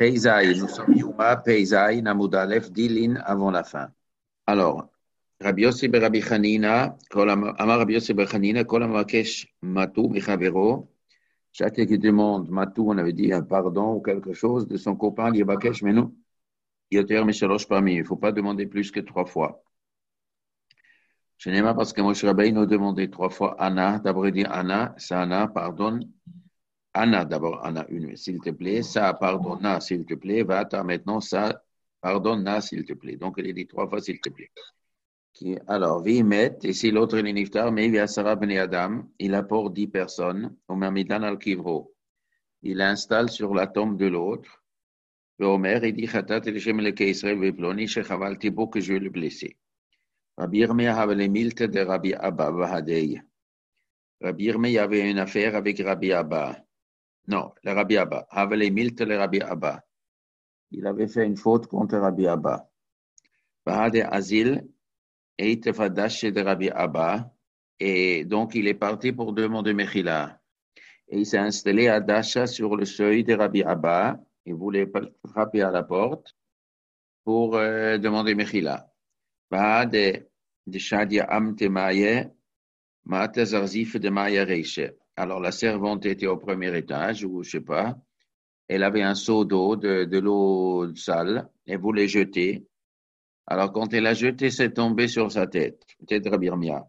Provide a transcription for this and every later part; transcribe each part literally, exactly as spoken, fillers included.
Peisaï, nous sommes Yuma, Peisaï, Namoud Aleph, Dilin avant la fin. Alors, Rabbi Yossi ben Rabbi Chanina, Kol Am- Amar Rabbi Yossi ben Chanina, Kol Amakesh Matou Michavero, chacun qui demande Matou, on avait dit un pardon ou quelque chose de son copain, Yebakesh, mais non, Yoter Mishalosh parmi, il ne faut pas demander plus que trois fois. Je n'aime pas parce que Moshe Rabbeinu nous demandait trois fois Anna, d'abord il dit Anna, c'est Anna, pardonne. Anna, d'abord, Anna, une, s'il te plaît. Ça, pardonne, s'il te plaît. Va-t'en maintenant, ça, pardonne, s'il te plaît. Donc, il est dit trois fois, s'il te plaît. Qui, alors, Vimet, et si l'autre est niftar, mais il y a Sarah Ben Adam, il apporte dix personnes, au Mamidan al-Kivro. Il installe sur la tombe de l'autre. Le Omer, il dit, Khatat el Shem le Israël veploni, shechaval tibo, que je vais le blesser. Rabbi Yirmiyah avait les milte de Rabbi Abba, Vahadei. Rabbi Yirmiyah avait une affaire avec Rabbi Abba. Non, le Rabbi Abba. Havele milte le Rabbi Abba. Il avait fait une faute contre Rabbi Abba. Bahade Azil et Tefadash de Rabbi Abba. Et donc, il est parti pour demander Mechila. Et il s'est installé à Dasha sur le seuil de Rabbi Abba. Il voulait frapper à la porte pour euh, demander Mechila. Bahade de Shadia Amte Maye, Mate Zarzif de Maya Reiche. Alors, la servante était au premier étage, ou je sais pas. Elle avait un seau d'eau, de, de l'eau sale, elle voulait jeter. Alors, quand elle a jeté, c'est tombé sur sa tête, tête de Rabbi Yirmiyah.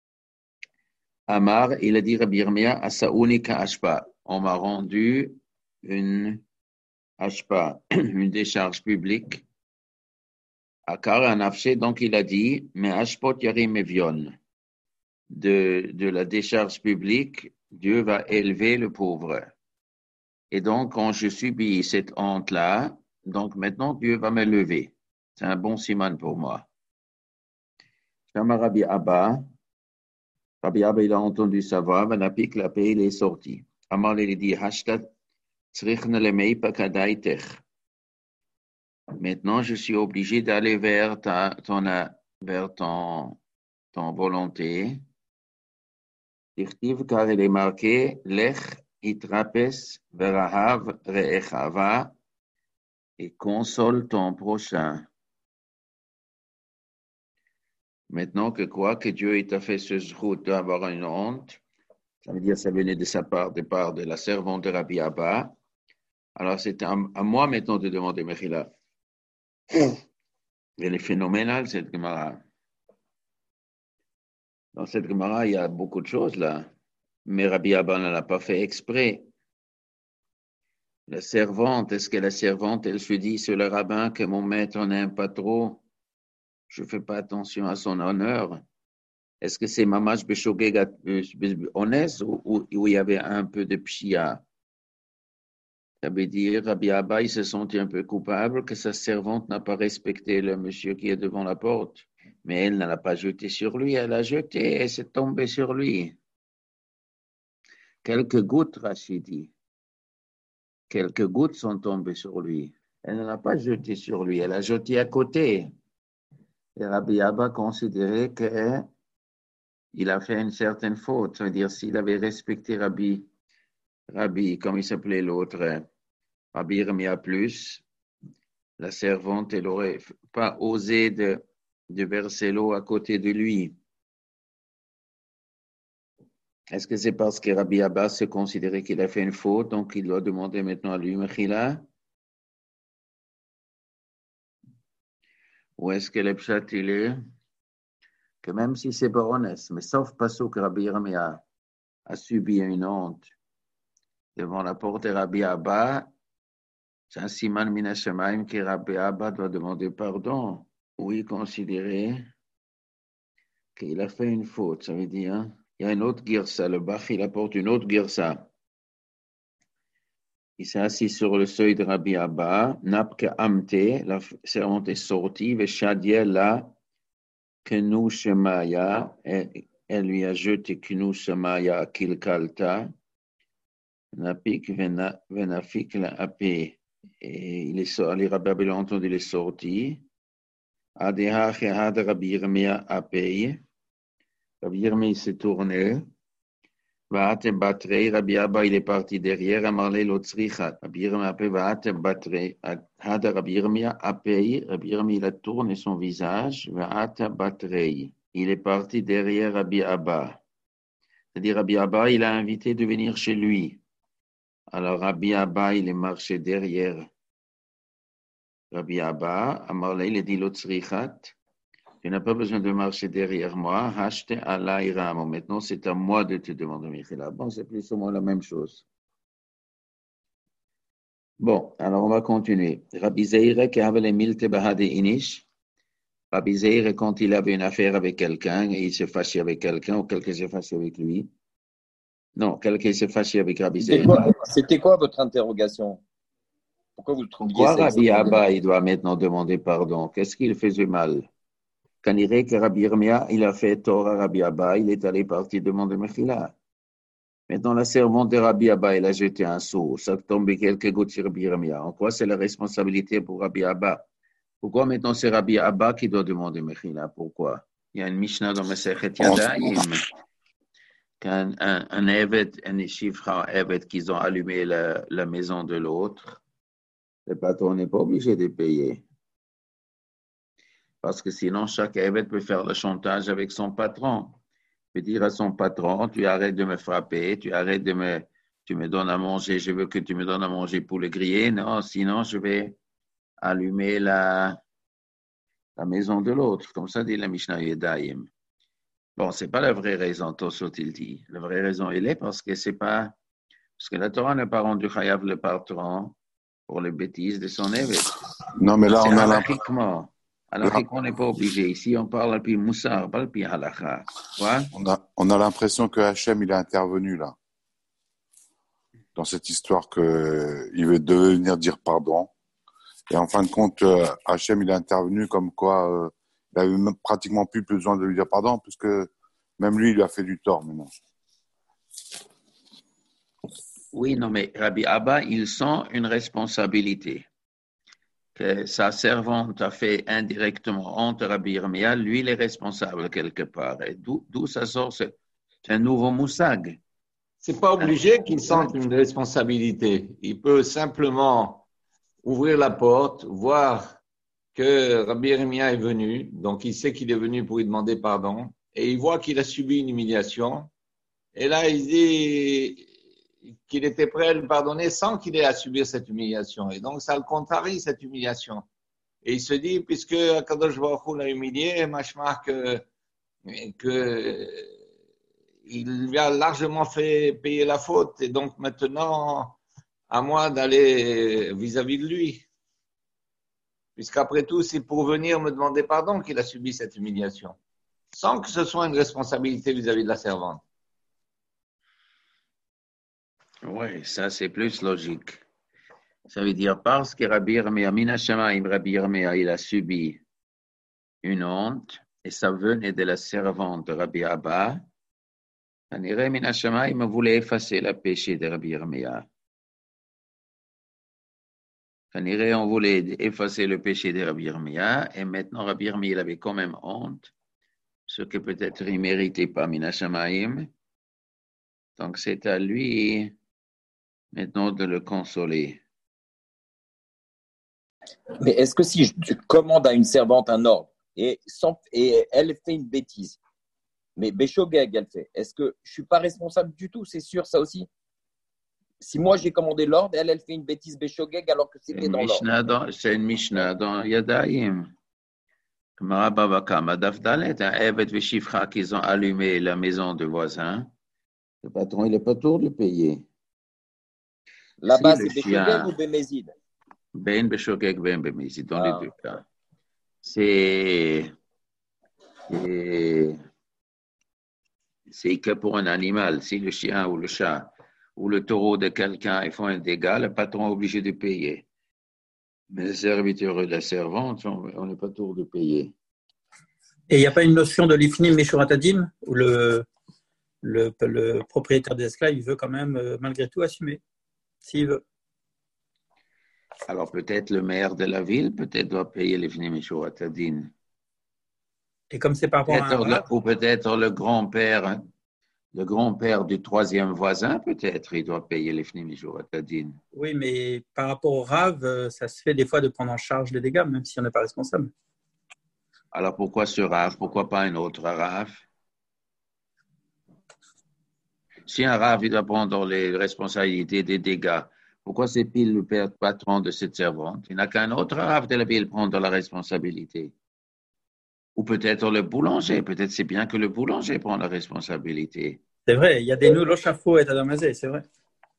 Amar, il a dit Rabbi Yirmiyah, à sa unique ashpa. On m'a rendu une ashpa, une décharge publique. Akar un afché, donc il a dit, mais ashpot yarim evion. De, de la décharge publique, Dieu va élever le pauvre. Et donc, quand je subis cette honte-là, donc maintenant, Dieu va me lever. C'est un bon siman pour moi. Shama Rabbi Abba, Rabbi Abba, il a entendu sa voix, Vanapik, la paix, il est sorti. Amar, il dit, Hashtat, tzrichna lemei pakadaitech. Maintenant, je suis obligé d'aller vers ta, ton, vers ton, ton volonté. Tirtiv, car il est marqué, Lech, itrapes, verahav, re'echava, et console ton prochain. Maintenant que quoi, que Dieu t'a fait ce zrout d'avoir une honte, ça veut dire que ça venait de sa part, de part de la servante de Rabbi Abba. Alors c'est à, à moi maintenant de demander Mechila. Elle est phénoménale cette Gemara. Dans cette Gemara, il y a beaucoup de choses là. Mais Rabbi Abba ne l'a pas fait exprès. La servante, est-ce que la servante, elle se dit sur le rabbin que mon maître n'aime pas trop? Je ne fais pas attention à son honneur. Est-ce que c'est Mamash Beshogeg honnête ou, ou, ou il y avait un peu de pshia? Ça veut dire Rabbi Abba, il se sentit un peu coupable que sa servante n'a pas respecté le monsieur qui est devant la porte. Mais elle ne l'a pas jeté sur lui, elle l'a jeté et c'est tombé sur lui. Quelques gouttes, Rachid dit. Quelques gouttes sont tombées sur lui. Elle ne l'a pas jeté sur lui, elle l'a jeté à côté. Et Rabbi Abba considérait qu'il a fait une certaine faute. Ça veut dire s'il avait respecté Rabbi, Rabbi, comme il s'appelait l'autre, Rabbi Yirmiyah plus, la servante, elle n'aurait pas osé de, de verser l'eau à côté de lui. Est-ce que c'est parce que Rabbi Abbas se considérait qu'il a fait une faute, donc il doit demander maintenant à lui, Mechila? Ou est-ce que le pshat, il est que même si c'est baronesse, mais sauf parce que Rabbi Yirmiyah a subi une honte devant la porte de Rabbi Abba, c'est un siman min hashamayim que Rabbi Abba doit demander pardon. Oui, considérer qu'il a fait une faute, ça veut dire, il y a une autre girsa, le Bach, il apporte une autre girsa. Il s'est assis sur le seuil de Rabbi Abba, Napke Amte, la servante est sortie, Veshadiela, Kenu Shemaya, elle lui a jeté Kenu Shemaya, Kilkalta, Napik Venafik la Ape. Et il est sorti, Rabbi Abba l'a entendu, il est sorti. Adeha Chehad Rabbi Yirmiyah Ape. Rabbi Yirmiyah s'est tourné. Vaate Batrei, Rabbi Abba, il est parti derrière, Amarle Lotzrichat. Rabbi Yirmiyah appelle Vaate Batrei, Hada Rabbi Yirmiyah appelle, Rabbi Yirmiyah il a tourné son visage, Vaate Batrei. Il est parti derrière Rabbi Abba. C'est-à-dire Rabbi Abba, il a invité de venir chez lui. Alors Rabbi Abba, il est marché derrière Rabbi Abba, Amarle, il a dit Lotzrichat. Tu n'as pas besoin de marcher derrière moi. Hashte alay ramo. Maintenant, c'est à moi de te demander, Michela. Bon, c'est plus ou moins la même chose. Bon, alors on va continuer. Rabbi Zeire qui avait les milte bahade inish. Rabbi Zeire, quand il avait une affaire avec quelqu'un et il s'est fâché avec quelqu'un ou quelqu'un s'est fâché avec lui. Non, quelqu'un s'est fâché avec Rabbi C'était Zeire. quoi, c'était quoi votre interrogation? Pourquoi vous trouviez Pourquoi ça Rabbi extraordinaire? Abba, il doit maintenant demander pardon? Qu'est-ce qu'il faisait mal? Quand il dirait que Rabbi Yirmiyah, il a fait tort à Rabbi Abba, il est allé partir demander Mechila. Maintenant, la servante de Rabbi Abba, elle a jeté un seau. Ça tombe quelques gouttes sur Rabbi Yirmiyah. En quoi c'est la responsabilité pour Rabbi Abba? Pourquoi maintenant c'est Rabbi Abba qui doit demander Mechila? Pourquoi? Il y a une Mishnah dans Masechet Yadayim. Qu'un un, un Evet, un Shifra Evet qu'ils ont allumé la, la maison de l'autre, le patron n'est pas obligé de payer. Parce que sinon, chaque Evet peut faire le chantage avec son patron. Il peut dire à son patron, tu arrêtes de me frapper, tu arrêtes de me... Tu me donnes à manger, je veux que tu me donnes à manger pour le griller. Non, sinon, je vais allumer la, la maison de l'autre. Comme ça dit la Mishnah Yedayim. Bon, c'est pas la vraie raison, Tosot il dit. La vraie raison, elle est parce que c'est pas... Parce que la Torah n'a pas rendu chayav le patron pour les bêtises de son évêque. Non, mais là, C'est on a halachiquement. l'impression, Halachiquement, on n'est pas obligé. Ici, on parle à pi moussar, pas à pi halakha. Quoi? on a, on a l'impression que Hachem, il est intervenu là, dans cette histoire que il veut devenir dire pardon. Et en fin de compte, euh, Hachem, il est intervenu comme quoi euh, il avait même pratiquement plus besoin de lui dire pardon, puisque même lui, il lui a fait du tort maintenant. Oui, non, mais Rabbi Abba, il sent une responsabilité que sa servante a fait indirectement honte à Rabbi Yirmiyah. Lui, il est responsable quelque part. Et d'où, d'où ça sort? C'est un nouveau moussag. C'est pas obligé qu'il sente une responsabilité. Il peut simplement ouvrir la porte, voir que Rabbi Yirmiyah est venu, donc il sait qu'il est venu pour lui demander pardon, et il voit qu'il a subi une humiliation. Et là, il dit qu'il était prêt à le pardonner sans qu'il ait à subir cette humiliation. Et donc, ça le contrarie, cette humiliation. Et il se dit, puisque Akadosh Baruch Hu l'a humilié, machma que, que il lui a largement fait payer la faute. Et donc, maintenant, à moi d'aller vis-à-vis de lui. Puisqu'après tout, c'est pour venir me demander pardon qu'il a subi cette humiliation. Sans que ce soit une responsabilité vis-à-vis de la servante. Oui, ça c'est plus logique. Ça veut dire parce que Rabbi Yirmiyah, Min Hashamayim, Rabbi Yirmiyah, il a subi une honte et ça venait de la servante de Rabbi Abba. Kanireh Min Hashamayim voulait effacer le péché de Rabbi Yirmiyah. Kanireh, on voulait effacer le péché de Rabbi Yirmiyah et maintenant Rabbi Yirmiyah il avait quand même honte, ce que peut-être il ne méritait pas Min Hashamayim. Donc c'est à lui maintenant de le consoler. Mais est-ce que si je commande à une servante un ordre et, sans, et elle fait une bêtise, mais Béchogeg, elle fait, est-ce que je ne suis pas responsable du tout? C'est sûr, ça aussi? Si moi j'ai commandé l'ordre, elle, elle fait une bêtise Béchogeg alors que c'était dans l'ordre. C'est une Mishnah dans Yadayim. Gemara Bava Kama Daf Dalet, un Evet Veshifra qu'ils ont allumé la maison de voisin. Le patron, il n'est pas tour de payer. Là-bas, Si c'est Béchogeg ou Bémézid? Ben Beshogeg, Ben Bemizid, dans Ah. les deux cas. C'est. C'est que pour un animal. Si le chien ou le chat ou le taureau de quelqu'un ils font un dégât, le patron est obligé de payer. Mais les serviteurs et la servante, on n'est pas tour de payer. Et il n'y a pas une notion de l'ifnim meshuratadim où le, le, le propriétaire des esclaves il veut quand même malgré tout assumer, s'il veut. Alors peut-être le maire de la ville, peut-être doit payer l'ifnim meshuratadim. Et comme c'est par rapport à un Peut-être le- ou peut-être le grand-père Le grand-père du troisième voisin, peut-être, il doit payer les Fnim Mishurat Adin. Oui, mais par rapport au Rav, euh, ça se fait des fois de prendre en charge les dégâts, même si on n'est pas responsable. Alors pourquoi ce Rav? Pourquoi pas un autre Rav? Si un Rav il doit prendre les responsabilités des dégâts, pourquoi c'est pile le père patron de cette servante? Il n'a qu'un autre Rav de la ville prendre la responsabilité. Ou peut-être le boulanger. Peut-être c'est bien que le boulanger prend la responsabilité. C'est vrai, il y a des nous, l'Ochafo et Adamazé, c'est vrai.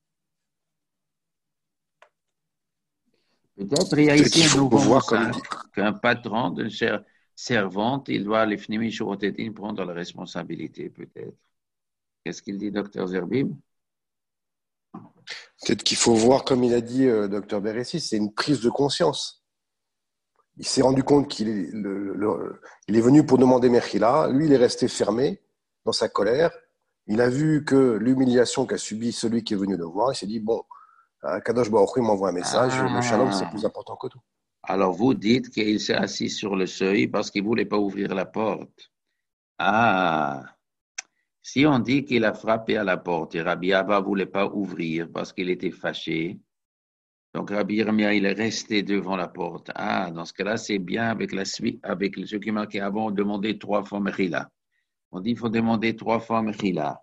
Peut-être il y a ici un nouveau voir message qu'un patron d'une servante, il doit les Fnim Mishurat Adin prendre la responsabilité, peut-être. Qu'est-ce qu'il dit, docteur Zerbib? Peut-être qu'il faut voir, comme il a dit euh, docteur Beressi, c'est une prise de conscience. Il s'est rendu compte qu'il est, le, le, il est venu pour demander Mechila. Lui, il est resté fermé dans sa colère. Il a vu que l'humiliation qu'a subi celui qui est venu le voir. Il s'est dit, bon, Kadosh Baruch Hu m'envoie un message. Ah. Le shalom, c'est plus important que tout. Alors, vous dites qu'il s'est assis sur le seuil parce qu'il ne voulait pas ouvrir la porte. Ah, si on dit qu'il a frappé à la porte et Rabbi Abba ne voulait pas ouvrir parce qu'il était fâché, donc Rabbi Yirmiyah, il est resté devant la porte. Ah, dans ce cas-là, c'est bien avec la suite, avec ce qui est marqué avant, on demandait trois fois Mechila. On dit qu'il faut demander trois fois Mechila.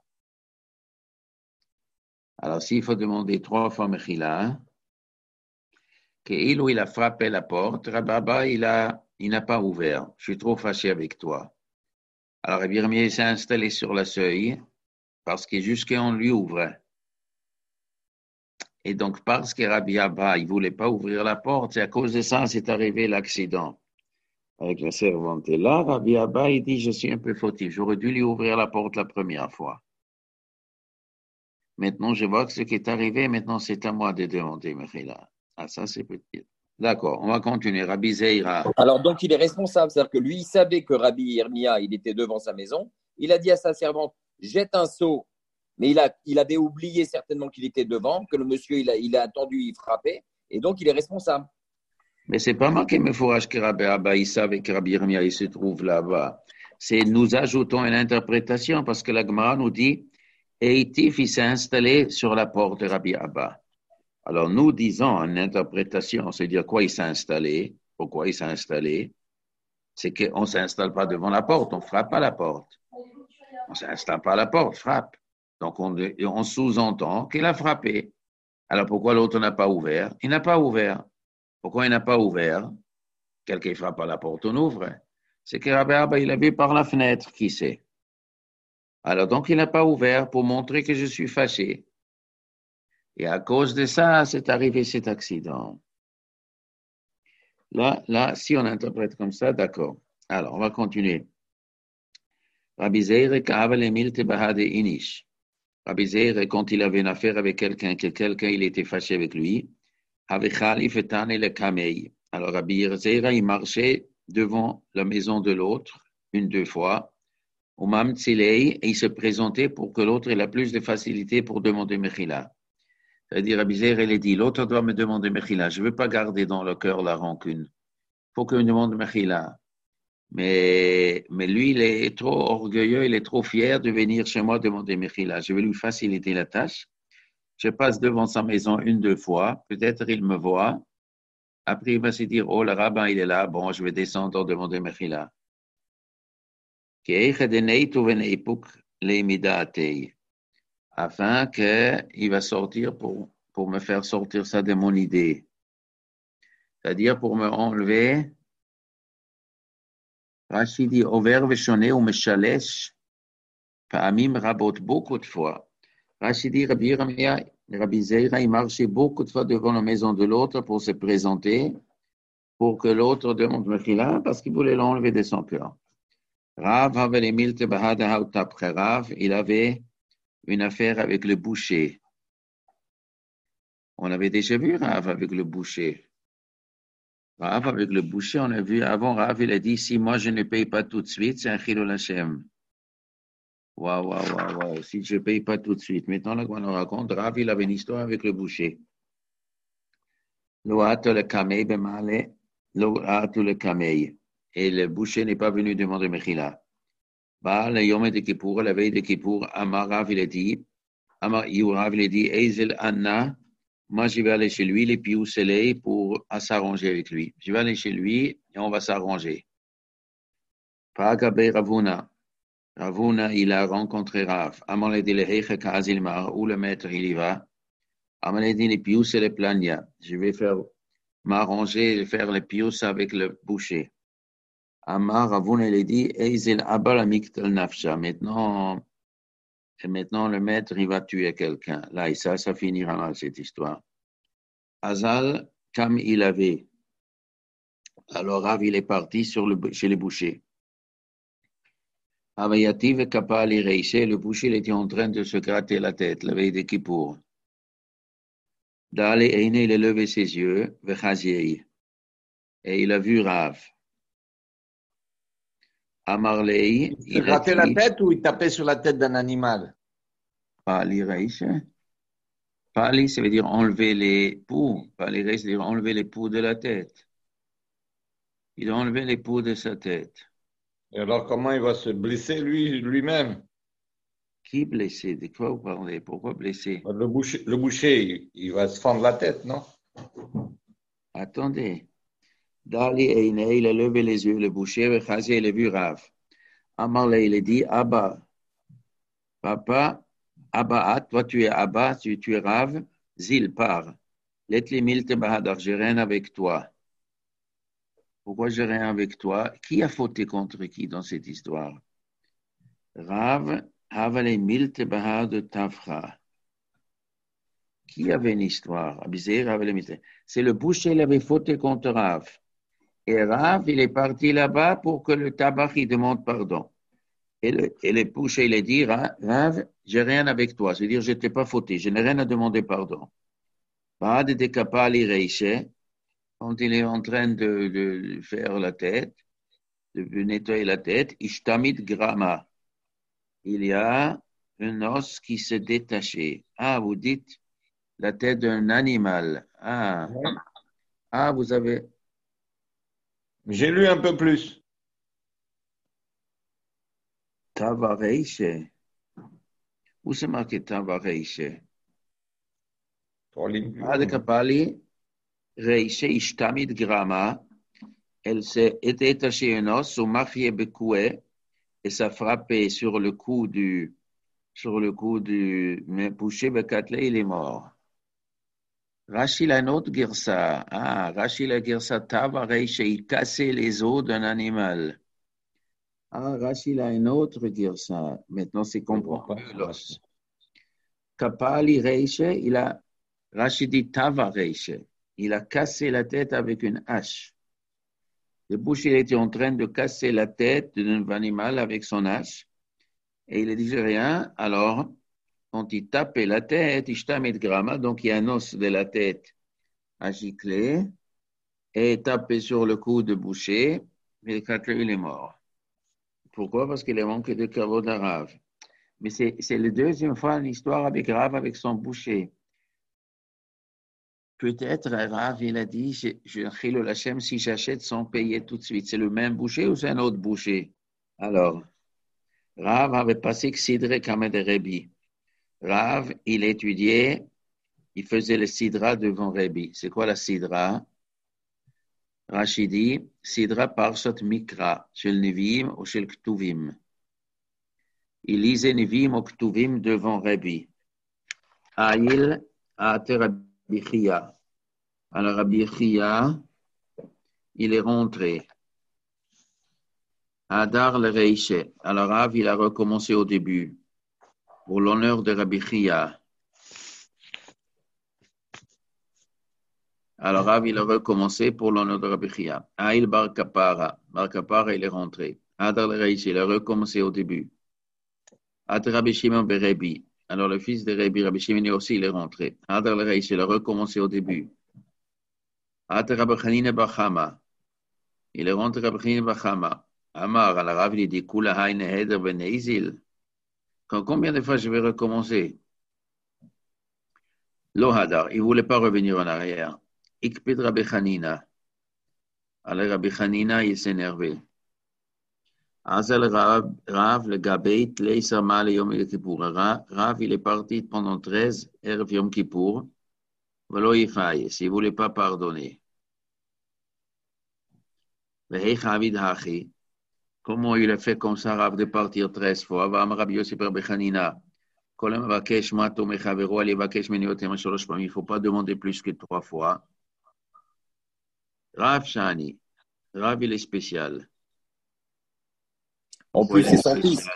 Alors, s'il faut demander trois fois Mechila, qu'il ou il a frappé la porte, Rabbi Abba, il a, il n'a pas ouvert. Je suis trop fâché avec toi. Alors, Rabbi Yirmiyah s'est installé sur le seuil parce que jusqu'on lui ouvre. Et donc, parce que Rabbi Abba, il ne voulait pas ouvrir la porte, c'est à cause de ça, c'est arrivé l'accident avec la servante. Et là, Rabbi Abba, il dit, je suis un peu fautif. J'aurais dû lui ouvrir la porte la première fois. Maintenant, je vois que ce qui est arrivé, maintenant, c'est à moi de demander Mechila. Ah, ça, c'est petit. D'accord, on va continuer. Rabbi Zeira. Alors, donc, il est responsable. C'est-à-dire que lui, il savait que Rabbi Yirmiyah, il était devant sa maison. Il a dit à sa servante, jette un seau. Mais il, a, il avait oublié certainement qu'il était devant, que le monsieur, il a, il a attendu, il frappait. Et donc, il est responsable. Mais ce n'est pas marqué Mefourash que Rabbi Abba, il savait que Rabbi Yirmiyah, il se trouve là-bas. C'est nous ajoutons une interprétation parce que la Gemara nous dit, Eitif, il s'est installé sur la porte de Rabbi Abba. Alors, nous disons une interprétation, c'est-à-dire quoi il s'est installé, pourquoi il s'est installé, c'est qu'on ne s'installe pas devant la porte, on ne frappe pas la porte. On ne s'installe pas à la porte, frappe. Donc, on, on sous-entend qu'il a frappé. Alors, pourquoi l'autre n'a pas ouvert? Il n'a pas ouvert. Pourquoi il n'a pas ouvert? Quelqu'un frappe à la porte, on ouvre. C'est que Rabbi Abba, il a vu par la fenêtre, qui sait. Alors, donc, il n'a pas ouvert pour montrer que je suis fâché. Et à cause de ça, c'est arrivé cet accident. Là, là, si on interprète comme ça, d'accord. Alors, on va continuer. Rabbi Zeir ka'aval emilte bahade inish. Rabbi Zeir, quand il avait une affaire avec quelqu'un, que quelqu'un, il était fâché avec lui, avait khalif etane le kamei. Alors, Rabbi Zeir, il marchait devant la maison de l'autre, une, deux fois, au mam tzilei, et il se présentait pour que l'autre ait la plus de facilité pour demander mechila. C'est-à-dire, Rabbi Zeir, il a dit, l'autre doit me demander mechila. Je ne veux pas garder dans le cœur la rancune. Il faut qu'il me demande mechila. Mais, mais lui, il est trop orgueilleux, il est trop fier de venir chez moi demander mechila. Je vais lui faciliter la tâche. Je passe devant sa maison une, deux fois. Peut-être il me voit. Après, il va se dire, oh, le rabbin, il est là. Bon, je vais descendre demander mechila. Afin qu'il va sortir pour, pour me faire sortir ça de mon idée. C'est-à-dire pour me enlever. Rashi dit, over veshone ou meshalesh, pa'amim rabot, beaucoup de fois. Rashi dit, Rabbi Yirmiyah, Rabbi Zeira, il marchait beaucoup de fois devant la maison de l'autre pour se présenter, pour que l'autre demande mechila, parce qu'il voulait l'enlever de son cœur. Rav avait les milte bahada hautapre Rav, il avait une affaire avec le boucher. On avait déjà vu Rav avec le boucher. Rav avec le boucher, on a vu avant, Rav, il a dit, si moi je ne paye pas tout de suite, c'est un chilul Hashem. Waouh, waouh, waouh, waouh, si je ne paye pas tout de suite. Maintenant, là, on nous raconte, Rav, il avait une histoire avec le boucher. Loat le kamei bemale, loat le kamei. Et le boucher n'est pas venu demander mechila. Bah, le Yom de Kippour, la veille de Kippour, Amar Rav, il a dit, Amar Rav, il a dit, Eizel Anna, moi je vais aller chez lui, les pious scellés, pour s'arranger avec lui. Je vais aller chez lui et on va s'arranger. Pagabe Ravuna. Ravuna, il a rencontré Rav. Amar a dit, le Heiche Kazilmar, où le maître il y va. Amar a dit, les pious et les plania. Je vais faire m'arranger, faire les pious avec le boucher. Amar Ravuna, il a dit, Eizel Abal Amiktal Nafsha. Maintenant, et maintenant, le maître, il va tuer quelqu'un. Là, et ça, ça finira mal, cette histoire. Azal, comme il avait. Alors, Rav, il est parti sur le, chez les bouchers. Avayativ et Kapal et Reishe, le boucher, il était en train de se gratter la tête, la veille de Kippour. Dale Eine, il a levé ses yeux, Vechaziei, et il a vu Rav. Amarlei, il se grattait la tête ou il tapait sur la tête d'un animal? Pali Reishe. Pali, ça veut dire enlever les poux. Pali Reishe, ça veut dire enlever les poux de la tête. Il a enlevé les poux de sa tête. Et alors, comment il va se blesser lui, lui-même? Qui blessé? De quoi vous parlez? Pourquoi blessé? Le boucher, le boucher, il va se fendre la tête, non? Attendez. Dali Eine, il a levé les yeux, le boucher, et Chazi, il a vu Rav. Amarle, il a dit, Abba, papa, Abba, toi tu es Abba, tu, tu es Rav, Zil, pars. Letli milte bahadar, j'ai rien avec toi. Pourquoi j'ai rien avec toi? Qui a fauté contre qui dans cette histoire? Rav, Havale milte bahad tafra. Qui avait une histoire? C'est le boucher, il avait fauté contre Rav. Et Rav, il est parti là-bas pour que le tabac, il demande pardon. Et le, et le boucher, il a dit, Rav, j'ai rien avec toi. C'est-à-dire, je t'ai pas fauté, je n'ai rien à demander pardon. Bahad de Kapali Reishe, quand il est en train de, de faire la tête, de nettoyer la tête, Ishtamid Grama. Il y a un os qui s'est détaché. Ah, vous dites la tête d'un animal. Ah, ah vous avez... J'ai lu un peu plus. Tavareishe. Où c'est marqué Tavareishe? Ah, de Kapali, Reishe Ishtamid Grama. Elle s'est détachée un os au Mafie Bekoué et ça frappait sur le cou du, sur le cou du, mais boucher Bekatle, il est mort. Rachil a une autre girsa. Ah, Rachil a girsa Tavareishe, il cassait les os d'un animal. Ah, Rachil a une autre girsa. Maintenant, c'est comprendre l'os. Kapali Reishe, il a, Rachid dit Tavareishe, il a cassé la tête avec une hache. Le boucher était en train de casser la tête d'un animal avec son hache. Et il ne disait rien. Alors, quand il tapait la tête, Ishtamid Grama, donc il y a un os de la tête à gicler, et tapé sur le cou de boucher, mais il est mort. Pourquoi? Parce qu'il a manqué de kavod à Rav. Mais c'est, c'est la deuxième fois l'histoire avec Rav, avec son boucher. Peut-être Rav, il a dit, je, je chilul Hashem, si j'achète sans payer tout de suite, c'est le même boucher ou c'est un autre boucher? Alors, Rav avait passé Sidre Kamed Rebi. Rav, il étudiait, il faisait le Sidra devant Rebi. C'est quoi la Sidra? Rachidi, Sidra Parshat Mikra, chez le Nevi'im ou chez le Ktuvim. Il lisait Nevi'im ou Ktuvim devant Rebi. Aïl, Ate Rabbi Chia. Alors Rabbi Chia, il est rentré. Adar le Reishe. Alors Rav, il a recommencé au début. Pour l'honneur de Rabbi Chia. Alors Rav, il a recommencé pour l'honneur de Rabbi Chia. Aïl Bar Kapara. Bar Kapara, il est rentré. Adar le Reishe, il a recommencé au début. Adar Rabbi Shimon Berebi. Alors le fils de Rabbi, Rabbi Shimon aussi, il est rentré. Adar le Reishe, il a recommencé au début. Adar Rabbi Chanina Bachama. Il est rentré Rabbi Chanina Bachama. Amar, alors Rav, il dit, Kula Haine Heder Ben Eizil. Combien de fois je vais recommencer? Lo Hadar, il ne voulait pas revenir en arrière. Ikpid Rabbi Chanina. Alors Rabbi Chanina, il s'est énervé. Azal Rav, Rav, le Gabeit, Leisama, le Yom Kippur. Rav, il est parti pendant treize, Erev Yom Kippour. Velo Yifaye, s'il ne voulait pas pardonner. Veheich Havid Hachi. Comment il a fait comme ça, Rav, de partir treize fois? Va Rabbi Yossi bar Bechanina. Kol ha'mevakesh mato mechavero, al yevakesh meni yoter mishalosh pamim. Il ne faut pas demander plus que trois fois. Rav Shani. Rav, il est spécial. En plus, c'est son fils.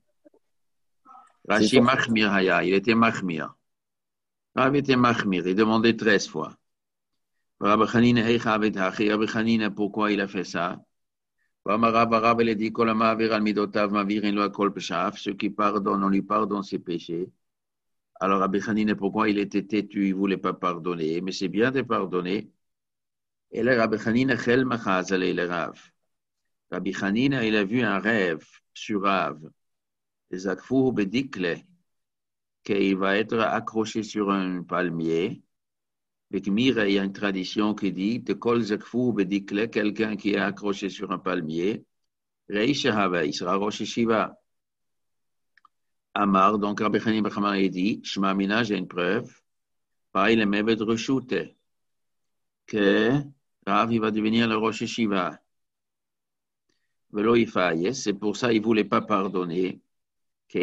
Rashi Machmir Haya, il était Machmir. Rav était Machmir, il demandait treize fois. Rabbi Chanina, Rabbi Chanina, pourquoi il a fait ça? Rav, il a dit, ceux qui pardonnent, on lui pardonne ses péchés. Alors Rabbi Chanina, pourquoi il était têtu, il ne voulait pas pardonner, mais c'est bien de pardonner. Et là, Rabbi Chanina, Chel Machazale, il est Rav. Rabbi Chanina, il a vu un rêve sur Rav, Zakfou Bedikle, qu'il va être accroché sur un palmier. Avec Mira, il y a une tradition qui dit de Kol Zakfou Bedikle, quelqu'un qui est accroché sur un palmier, Reisha Hava, il sera Rosh Shiva. Amar, donc Rabbi Chanina Bachamar, il dit, Shema Mina, j'ai une preuve, pareil, le Meved Reshute, que Rav, il va devenir le Rosh Shiva. C'est pour ça qu'il ne voulait pas pardonner. Pour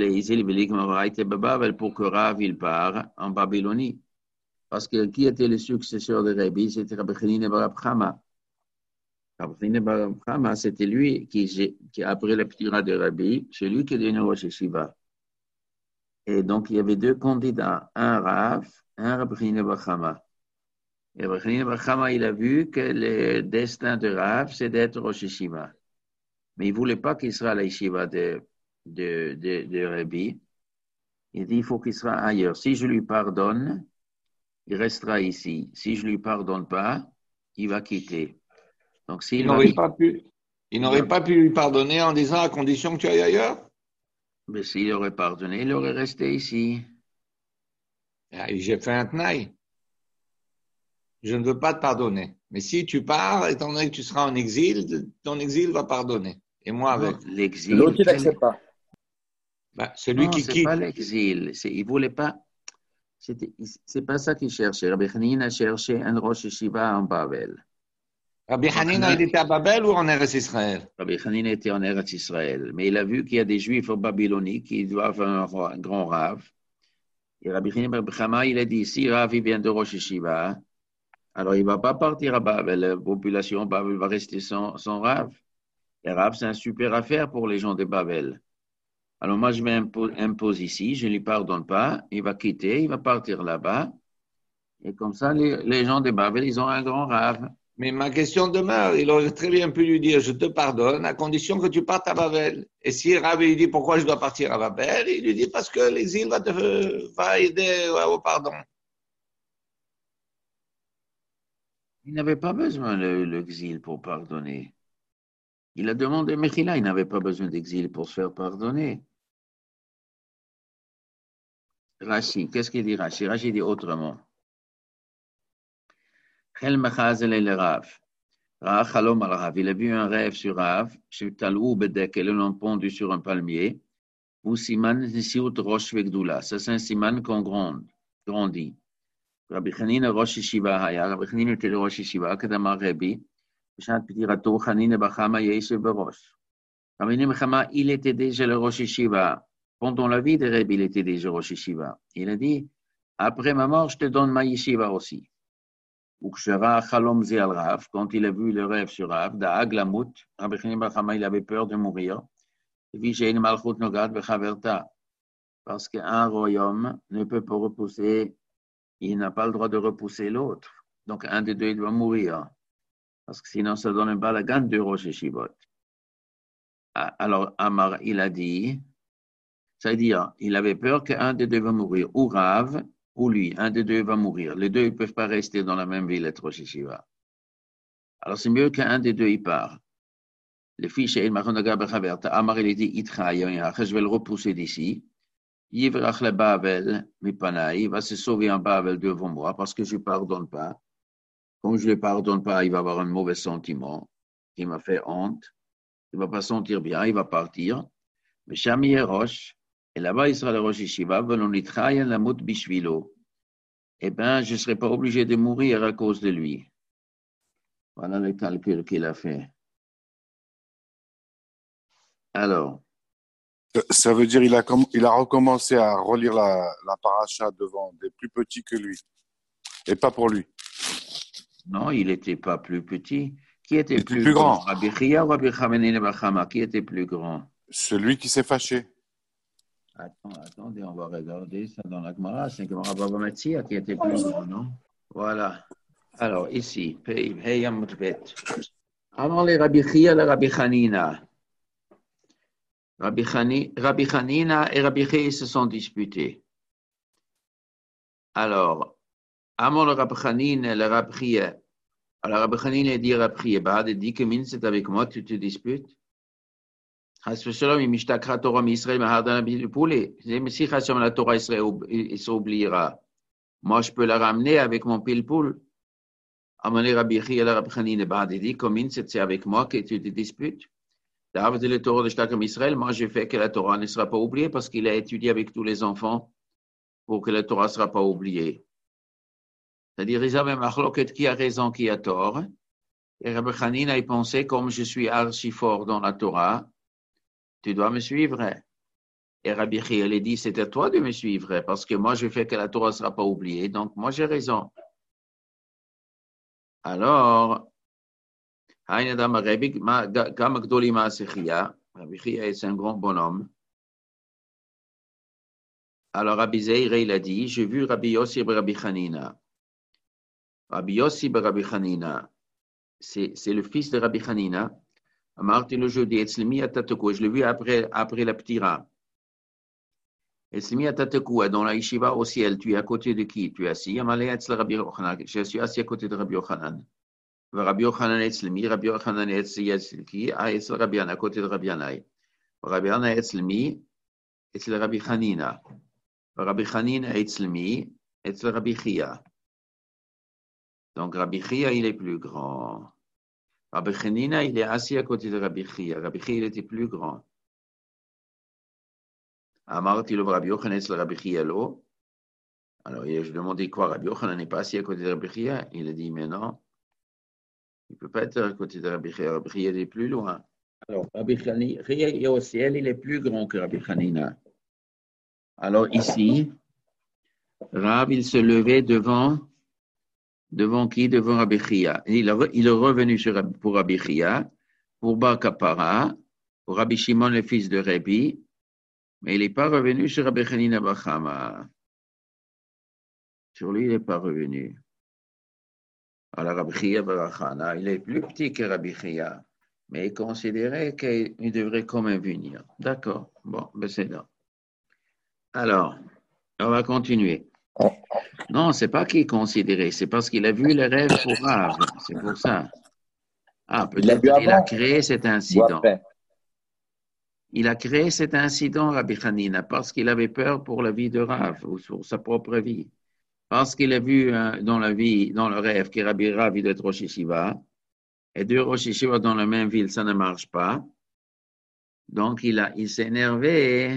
que Rav il part en Babylonie. Parce que qui était le successeur de Rabbi? C'était Rabbi Chanina bar Rab Chama. Rabbi Chanina bar Rab Chama, c'était lui qui, qui après la ptira de Rabbi, c'est lui qui est devenu Rosh Yeshiva. Et donc il y avait deux candidats, un Rav, un Rabbi Chanina bar Chama. Et Rabbi Chanina bar Chama, il a vu que le destin de Rav, c'est d'être Rosh Yeshiva. Mais il ne voulait pas qu'il soit à la yeshiva de, de, de, de Rabbi. Il dit il faut qu'il soit ailleurs. Si je lui pardonne, il restera ici. Si je ne lui pardonne pas, il va quitter. Donc, s'il il n'aurait va... pas pu, il n'aurait pas pu lui pardonner en disant à condition que tu ailles ailleurs. Mais s'il aurait pardonné, il aurait resté ici. Et j'ai fait un tenaille. Je ne veux pas te pardonner. Mais si tu pars, étant donné que tu seras en exil, ton exil va pardonner. Et moi avec. L'exil. L'autre, il n'accepte pas. Ben, celui non, qui c'est quitte. pas l'exil. C'est, il voulait pas. C'était, c'est pas ça qu'il cherchait. Rabbi Chanina cherchait un Rosh Yeshiva en Babel. Rabbi Hanina, il était à Babel ou en Eretz Israël? Rabbi Chanina était en Eretz Israël. Mais il a vu qu'il y a des Juifs en Babylonie qui doivent un, un grand Rav. Et Rabbi Chanina bar Chama, il a dit si Rav vient de Rosh Yeshiva, alors il ne va pas partir à Babel. La population Babel va rester sans, sans Rav. Et Rav, c'est une super affaire pour les gens de Babel. Alors moi, je m'impose ici, je ne lui pardonne pas, il va quitter, il va partir là-bas. Et comme ça, les, les gens de Babel, ils ont un grand Rav. Mais ma question demeure, il aurait très bien pu lui dire, je te pardonne, à condition que tu partes à Babel. Et si Rav lui dit, pourquoi je dois partir à Babel? Il lui dit, parce que l'exil va, te, va aider au pardon. Il n'avait pas besoin de l'exil pour pardonner. Il a demandé Mechila, il n'avait pas besoin d'exil pour se faire pardonner. Rashi, qu'est-ce qu'il dit Rashi? Rashi dit autrement. Chel Mechazel el Rav. Rav Chalom al Rav. Il a vu un rêve sur Rav, chez Talou Bedek, et l'ont pendu sur un palmier. Ou Siman Nisiut Rosh Vegdula. Ça, c'est un Siman qu'on grandit. Rabbi Chanina Rosh Yeshiva Haya. Rabbi Chanina était le Rosh Yeshiva, Kadamar Rabbi. Rabbi Chanina bar Chama Yeshiv Barosh. Rabbi Chanina bar Chama, il était déjà le Rosh Yeshiva. Pendant la vie de Rabbi, il était déjà Rosh Yeshiva. Il a dit, après ma mort, je te donne ma Yeshiva aussi. Ou Kshara Chalom Zi al Rav, quand il a vu le rêve sur Rav, Da'ag Lamut, Rabbi Chanina bar Chama, il avait peur de mourir. Vishayin Malchut Nogad Bechaverta. Parce qu'un royaume ne peut pas repousser, il n'a pas le droit de repousser l'autre. Donc un des deux, il doit mourir. Parce que sinon, ça donne un balagan de Rosh Yeshivot. Alors, Amar, il a dit, c'est-à-dire, il avait peur qu'un des deux va mourir, ou Rav, ou lui, un des deux va mourir. Les deux ne peuvent pas rester dans la même ville, être Rosh Yeshiva. Alors, c'est mieux qu'un des deux, il part. Le fils, il m'a Amar, il a dit, je vais le repousser d'ici. Il va se sauver en Babel devant moi parce que je ne pardonne pas. Comme je ne le pardonne pas, il va avoir un mauvais sentiment. Il m'a fait honte. il ne va pas sentir bien, il va partir. Mais Shami est Roche, et là-bas, il sera le Rosh Yeshiva, Velonitrayan la Mout Bishvilo. Eh bien, je ne serai pas obligé de mourir à cause de lui. Voilà le calcul qu'il a fait. Alors. Ça veut dire qu'il a, il a recommencé à relire la, la paracha devant des plus petits que lui. Et pas pour lui. Non, il n'était pas plus petit. Qui était il plus, était plus grand, grand? Rabbi Chia ou Rabbi Chamanine Bachama? Qui était plus grand? Celui qui s'est fâché. Attends, attendez, on va regarder ça dans la Gemara. C'est Gemara Baba Metzia qui était plus grand, non? Voilà. Alors, ici, avant les Rabbi Chia, les Rabbi Hanina. Rabbi, Chani, Rabbi Hanina et Rabbi Chia se sont disputés. Alors, avant le Rabbi Hanina et le Rabbi Chia, alors Rabbi Hanina dit Rabbi Chia, bah, il dit que Min, c'est avec moi, tu te disputes. Chas v'shalom, il mishtakra Torah mi-Israël, mahardana b'poulé. Mais si Chas v'shalom, la Torah il s'oubliera, moi je peux la ramener avec mon pile-poule. Amener Rabbi Chia et Rabbi Hanina, bah, il dit que Min, c'est avec moi que tu te disputes. D'abord, le Torah de Shtakam Israël, moi j'ai fait que la Torah ne sera pas oubliée parce qu'il a étudié avec tous les enfants pour que la Torah ne sera pas oubliée. C'est-à-dire, ils avaient marloquet qui a raison, qui a tort. Et Rabbi Hanina, il pensait, comme je suis archi fort dans la Torah, tu dois me suivre. Et Rabbi Chia, il dit, c'est à toi de me suivre parce que moi, je fais que la Torah ne sera pas oubliée. Donc, moi, j'ai raison. Alors, Rabbi Chia est un grand bonhomme. Alors, Rabbi Zeir, il a dit, j'ai vu Rabbi Yossi et Rabbi Hanina. Rabbi Yossi et Rabbi Hanina, c'est, c'est le fils de Rabbi Hanina. Martin le jeudi, je l'ai vu après, après la ptira. Dans la yeshiva au ciel, tu es à côté de qui? Tu es assis. Je suis assis à côté de Rabbi Yochanan. Rabbi Yochanan Etzlemi, Rabbi Yochanan Etzlki, Etzel Rabbi Yana, à côté de Rabbi Yanaï. Rabbi Yana Etzlemi, Etzel Rabbi Hanina. Rabbi Hanina Etzlemi, Etzel Rabbi Chia. Donc Rabbi Chia, il est plus grand. Rabbi Hanina, il est assis à côté de Rabbi Chia. Rabbi Chia, il était plus grand. Amarti le Rabbi Yochanan Etzel Rabbi Chia lo. Alors, je demandais quoi? Rabbi Yochanan n'est pas assis à côté de Rabbi Chia? Il a dit, mais non. Il ne peut pas être à côté de Rabbi Chia. Rabbi Chia est plus loin. Alors, Rabbi Chia au ciel, il est plus grand que Rabbi Hanina. Alors, ici, Rab, il se levait devant, devant qui? Devant Rabbi Chia. Il, il est revenu sur, pour Rabbi Chia, pour Bar Kapara, pour Rabbi Shimon, le fils de Rabbi, mais il n'est pas revenu sur Rabbi Hanina Bachama. Sur lui, il n'est pas revenu. Alors, Rabbi Chia Barachana, il est plus petit que Rabbi Chia, mais il considérait qu'il devrait quand même venir. D'accord. Bon, ben c'est là. Alors, on va continuer. Non, c'est pas qu'il considérait, c'est parce qu'il a vu le rêve pour Rav. C'est pour ça. Ah, peut-être qu'il a créé cet incident. Il a créé cet incident, Rabbi Hanina, parce qu'il avait peur pour la vie de Rav, ou pour sa propre vie. Parce qu'il a vu euh, dans la vie, dans le rêve, que Rabbi Rav, il doit être Rosh Yeshiva, et deux Rosh Yeshiva dans la même ville, ça ne marche pas. Donc, il, a, il s'est énervé.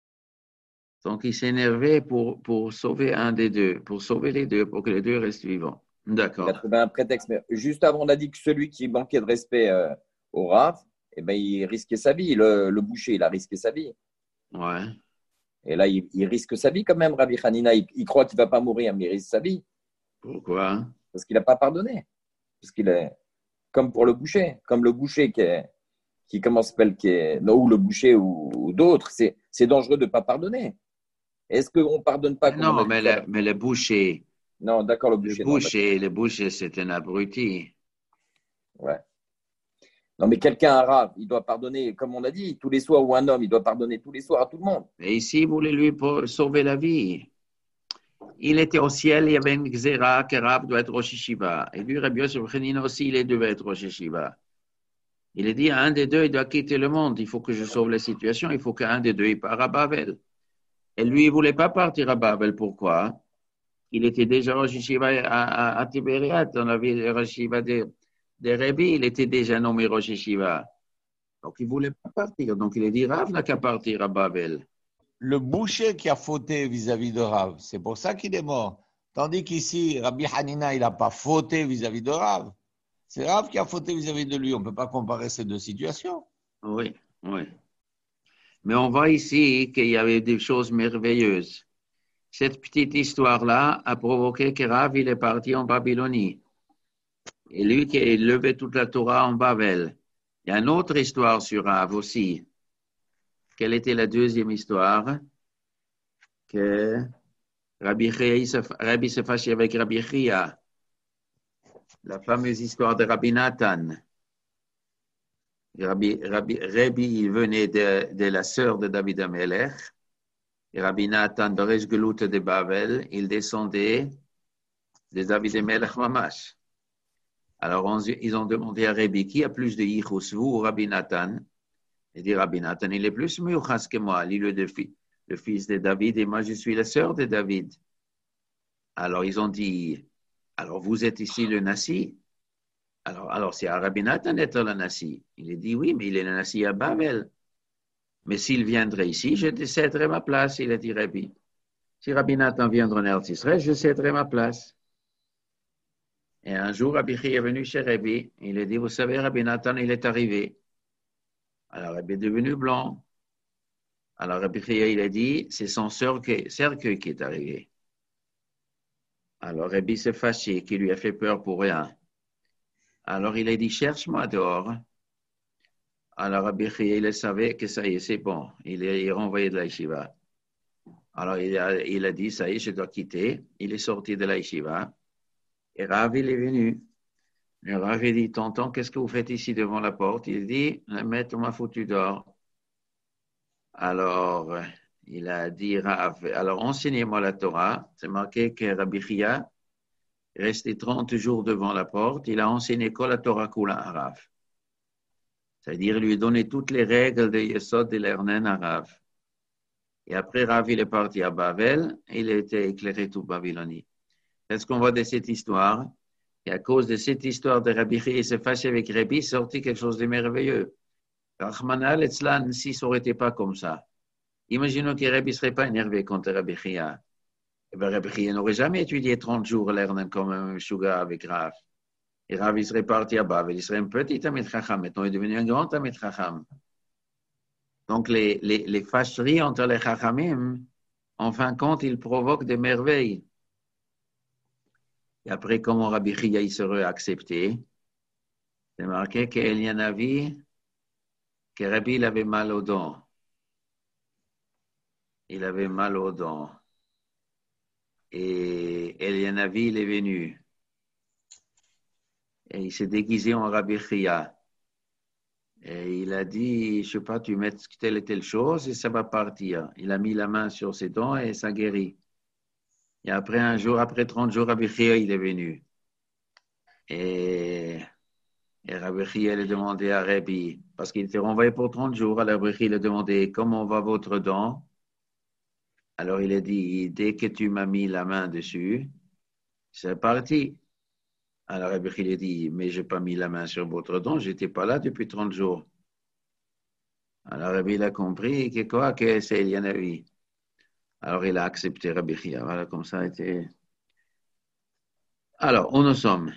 Donc, il s'est énervé pour, pour sauver un des deux, pour sauver les deux, pour que les deux restent vivants. D'accord. Il a trouvé un prétexte. Mais juste avant, on a dit que celui qui manquait de respect euh, au Rav, eh ben, il risquait sa vie. Le, le boucher, il a risqué sa vie. Ouais. Et là, il, il risque sa vie quand même, Rabbi Hanina. Il, il croit qu'il ne va pas mourir, mais il risque sa vie. Pourquoi? Parce qu'il n'a pas pardonné. Parce qu'il est comme pour le boucher. Comme le boucher qui, est, qui commence par qui est, non, ou le boucher ou, ou d'autres. C'est, c'est dangereux de ne pas pardonner. Est-ce qu'on ne pardonne pas? Non, mais le, mais le boucher. Non, d'accord, le boucher. Le boucher, non, le boucher, c'est un abruti. Ouais. Non, mais quelqu'un arabe, il doit pardonner, comme on a dit, tous les soirs, ou un homme, il doit pardonner tous les soirs à tout le monde. Et ici, il voulait lui pour sauver la vie. Il était au ciel, il y avait une xéra, que Rav doit être Rosh Yeshiva. Et lui, Rabbi Yosef Hanina aussi, il devait être Rosh Yeshiva. Il a dit, un des deux, il doit quitter le monde. Il faut que je sauve la situation. Il faut qu'un des deux, il part à Babel. Et lui, il ne voulait pas partir à Babel. Pourquoi? Il était déjà Rosh Yeshiva à, à, à Tibériade, dans la ville de Rosh Yeshiva de, de Rabbi. Il était déjà nommé Rosh Yeshiva. Donc, il ne voulait pas partir. Donc, il a dit, Rav n'a qu'à partir à Babel. Le boucher qui a fauté vis-à-vis de Rav, c'est pour ça qu'il est mort. Tandis qu'ici, Rabbi Hanina, il n'a pas fauté vis-à-vis de Rav. C'est Rav qui a fauté vis-à-vis de lui. On ne peut pas comparer ces deux situations. Oui, oui. Mais on voit ici qu'il y avait des choses merveilleuses. Cette petite histoire-là a provoqué que Rav, il est parti en Babylonie. Et lui qui a levé toute la Torah en Babel. Il y a une autre histoire sur Rav aussi. Quelle était la deuxième histoire? Que Rabbi Chia, Rabbi se fâchait avec Rabbi Chia. La fameuse histoire de Rabbi Nathan. Rabbi, Rabbi, Rabbi il venait de, de la sœur de David Amelech. Et Rabbi Nathan, de Reshgelut de Babel, il descendait de David Amelech Mamash. Alors, on, ils ont demandé à Rabbi, qui a plus de yichus, vous ou Rabbi Nathan? Il dit, Rabbi Nathan, il est plus muyuchas que moi. Lui, le, le fils de David, et moi, je suis la sœur de David. Alors, ils ont dit, alors, vous êtes ici le Nassi? Alors, alors c'est à Rabbi Nathan d'être le Nassi. Il a dit, oui, mais il est le Nassi à Babel. Mais s'il viendrait ici, je céderai ma place, il a dit Rabbi. Si Rabbi Nathan viendrait en Eretz Israël, je céderai ma place. Et un jour, Rabbi Chia est venu chez Rabbi. Il a dit, vous savez, Rabbi Nathan, il est arrivé. Alors, Rabbi est devenu blanc. Alors, Rabbi Chia, il a dit, c'est son cercueil qui est arrivé. Alors, Rabbi s'est fâché, qui lui a fait peur pour rien. Alors, il a dit, cherche-moi dehors. Alors, Rabbi Chia, il savait que ça y est, c'est bon. Il est renvoyé de la yeshiva. Alors, il a, il a dit, ça y est, je dois quitter. Il est sorti de la yeshiva. Et Rav, il est venu. Le Rav, il dit, tonton, qu'est-ce que vous faites ici devant la porte? Il dit, le maître m'a foutu dehors. Alors, il a dit, Rav, alors enseignez-moi la Torah. C'est marqué que Rabbi Chia est resté trente jours devant la porte. Il a enseigné que la Torah Kula à Rav. C'est-à-dire, il lui a donné toutes les règles de Yesod de l'Ernen à Rav. Et après, Rav, il est parti à Babel. Et il a été éclairé toute Babylonie. Est-ce qu'on voit de cette histoire? Et à cause de cette histoire de Rabbi Chia, il s'est fâché avec Rabbi, sorti quelque chose de merveilleux. Rachmana al-Etzlan, si ça n'aurait été pas comme ça. Imaginons que Rabbi ne serait pas énervé contre Rabbi Chia. Eh bien, Rabbi Chia n'aurait jamais étudié trente jours l'Ernen comme un Shuga avec Rav. Et Rav, il serait parti à Babel. Il serait un petit Tamid Chacham. Maintenant, il est devenu un grand Tamid Chacham. Donc, les, les, les fâcheries entre les Chachamim, en fin de compte, ils provoquent des merveilles. Et après, comment Rabbi Chia il serait accepté? C'est marqué qu'Elianavi, que Rabbi il avait mal aux dents. Il avait mal aux dents. Et Elianavi, il est venu. Et il s'est déguisé en Rabbi Chia. Et il a dit, je ne sais pas, tu mets telle et telle chose et ça va partir. Il a mis la main sur ses dents et ça guérit. Et après, un jour, après trente jours, Rabbi Chia, il est venu. Et, et Rabbi Chia, il a demandé à Rabbi, parce qu'il était renvoyé pour trente jours, alors Rabbi Chia, il a demandé, comment va votre dent? Alors il a dit, dès que tu m'as mis la main dessus, c'est parti. Alors Rabbi Chia, il a dit, mais je n'ai pas mis la main sur votre dent, je n'étais pas là depuis trente jours. Alors Rabbi, il a compris que quoi, que c'est Elianavi. Alors, il a accepté Rabbi Chia. Voilà, comme ça a été. Alors, où nous sommes?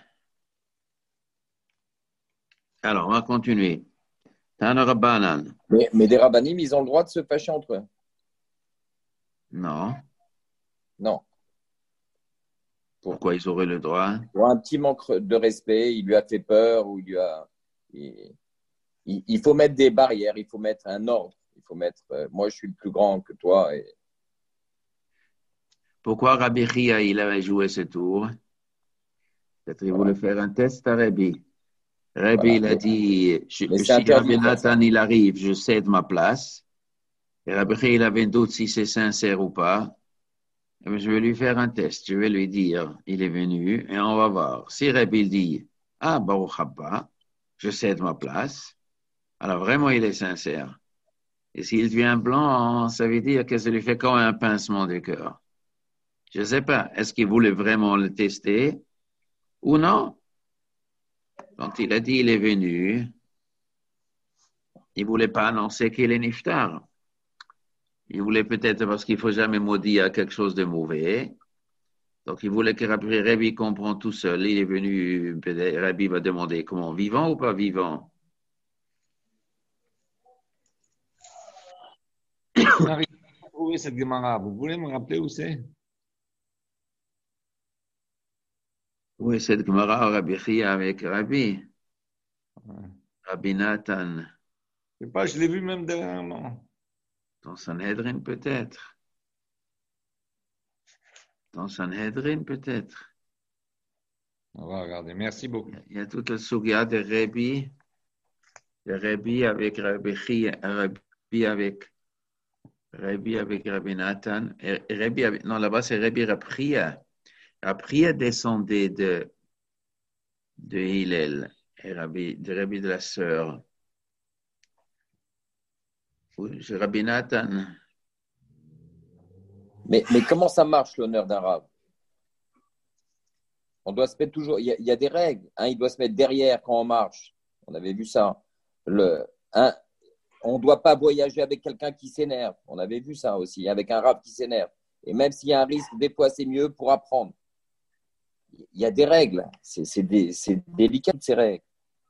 Alors, on va continuer. Tana Rabbanan. Mais, mais des rabbanim, ils ont le droit de se fâcher entre eux? Non. Non. Pourquoi ils auraient le droit? Pour un petit manque de respect, il lui a fait peur, ou il lui a. Il, il, il faut mettre des barrières, il faut mettre un ordre. Il faut mettre. Euh, moi, je suis le plus grand que toi. Et... Pourquoi Rabbi Chia, il avait joué ce tour? Peut-être qu'il voulait faire un test à Rabbi. Rabbi, voilà. Il a dit, je, si Rabbi Nathan, il arrive, je cède ma place. Et Rabbi Chia, il avait un doute si c'est sincère ou pas. Et je vais lui faire un test. Je vais lui dire, il est venu et on va voir. Si Rabbi dit, ah, Baruch Haba, je cède ma place. Alors vraiment, il est sincère. Et s'il devient blanc, ça veut dire que ça lui fait comme un pincement de cœur. Je ne sais pas, est-ce qu'il voulait vraiment le tester ou non? Donc, il a dit, il est venu. il ne voulait pas annoncer qu'il est niftar. Il voulait peut-être, parce qu'il ne faut jamais maudire quelque chose de mauvais. Donc, il voulait que Rabbi comprenne tout seul. Il est venu, Rabbi va demander comment, vivant ou pas vivant? Je n'arrive pas à trouver cette Gemara. Vous voulez me rappeler où c'est? Oui, cette Gemara, Rabbi Chia avec Rabbi. Ouais. Rabbi Nathan. Je sais pas, je l'ai vu même dernièrement. Dans Sanhedrin, peut-être. Dans Sanhedrin, peut-être. On va regarder. Merci beaucoup. Il y a toute la sugia de Rabbi, de Rabbi avec Rabbi Chia, Rabbi avec Rabbi avec Rabbi Nathan. Et Rabbi avec, non, là-bas, c'est Rabbi Rapria. Rapria descendait de, de Hillel, et Rabbi, de Rabbi de la sœur. Oui, c'est Rabbi Nathan. Mais, mais comment ça marche l'honneur d'un rave? On doit se mettre toujours. Il y a, il y a des règles. Hein, il doit se mettre derrière quand on marche. On avait vu ça. Le, hein, on ne doit pas voyager avec quelqu'un qui s'énerve. On avait vu ça aussi, avec un rave qui s'énerve. Et même s'il y a un risque, des fois, c'est mieux pour apprendre. Il y a des règles. C'est, c'est, des, c'est délicat, ces règles.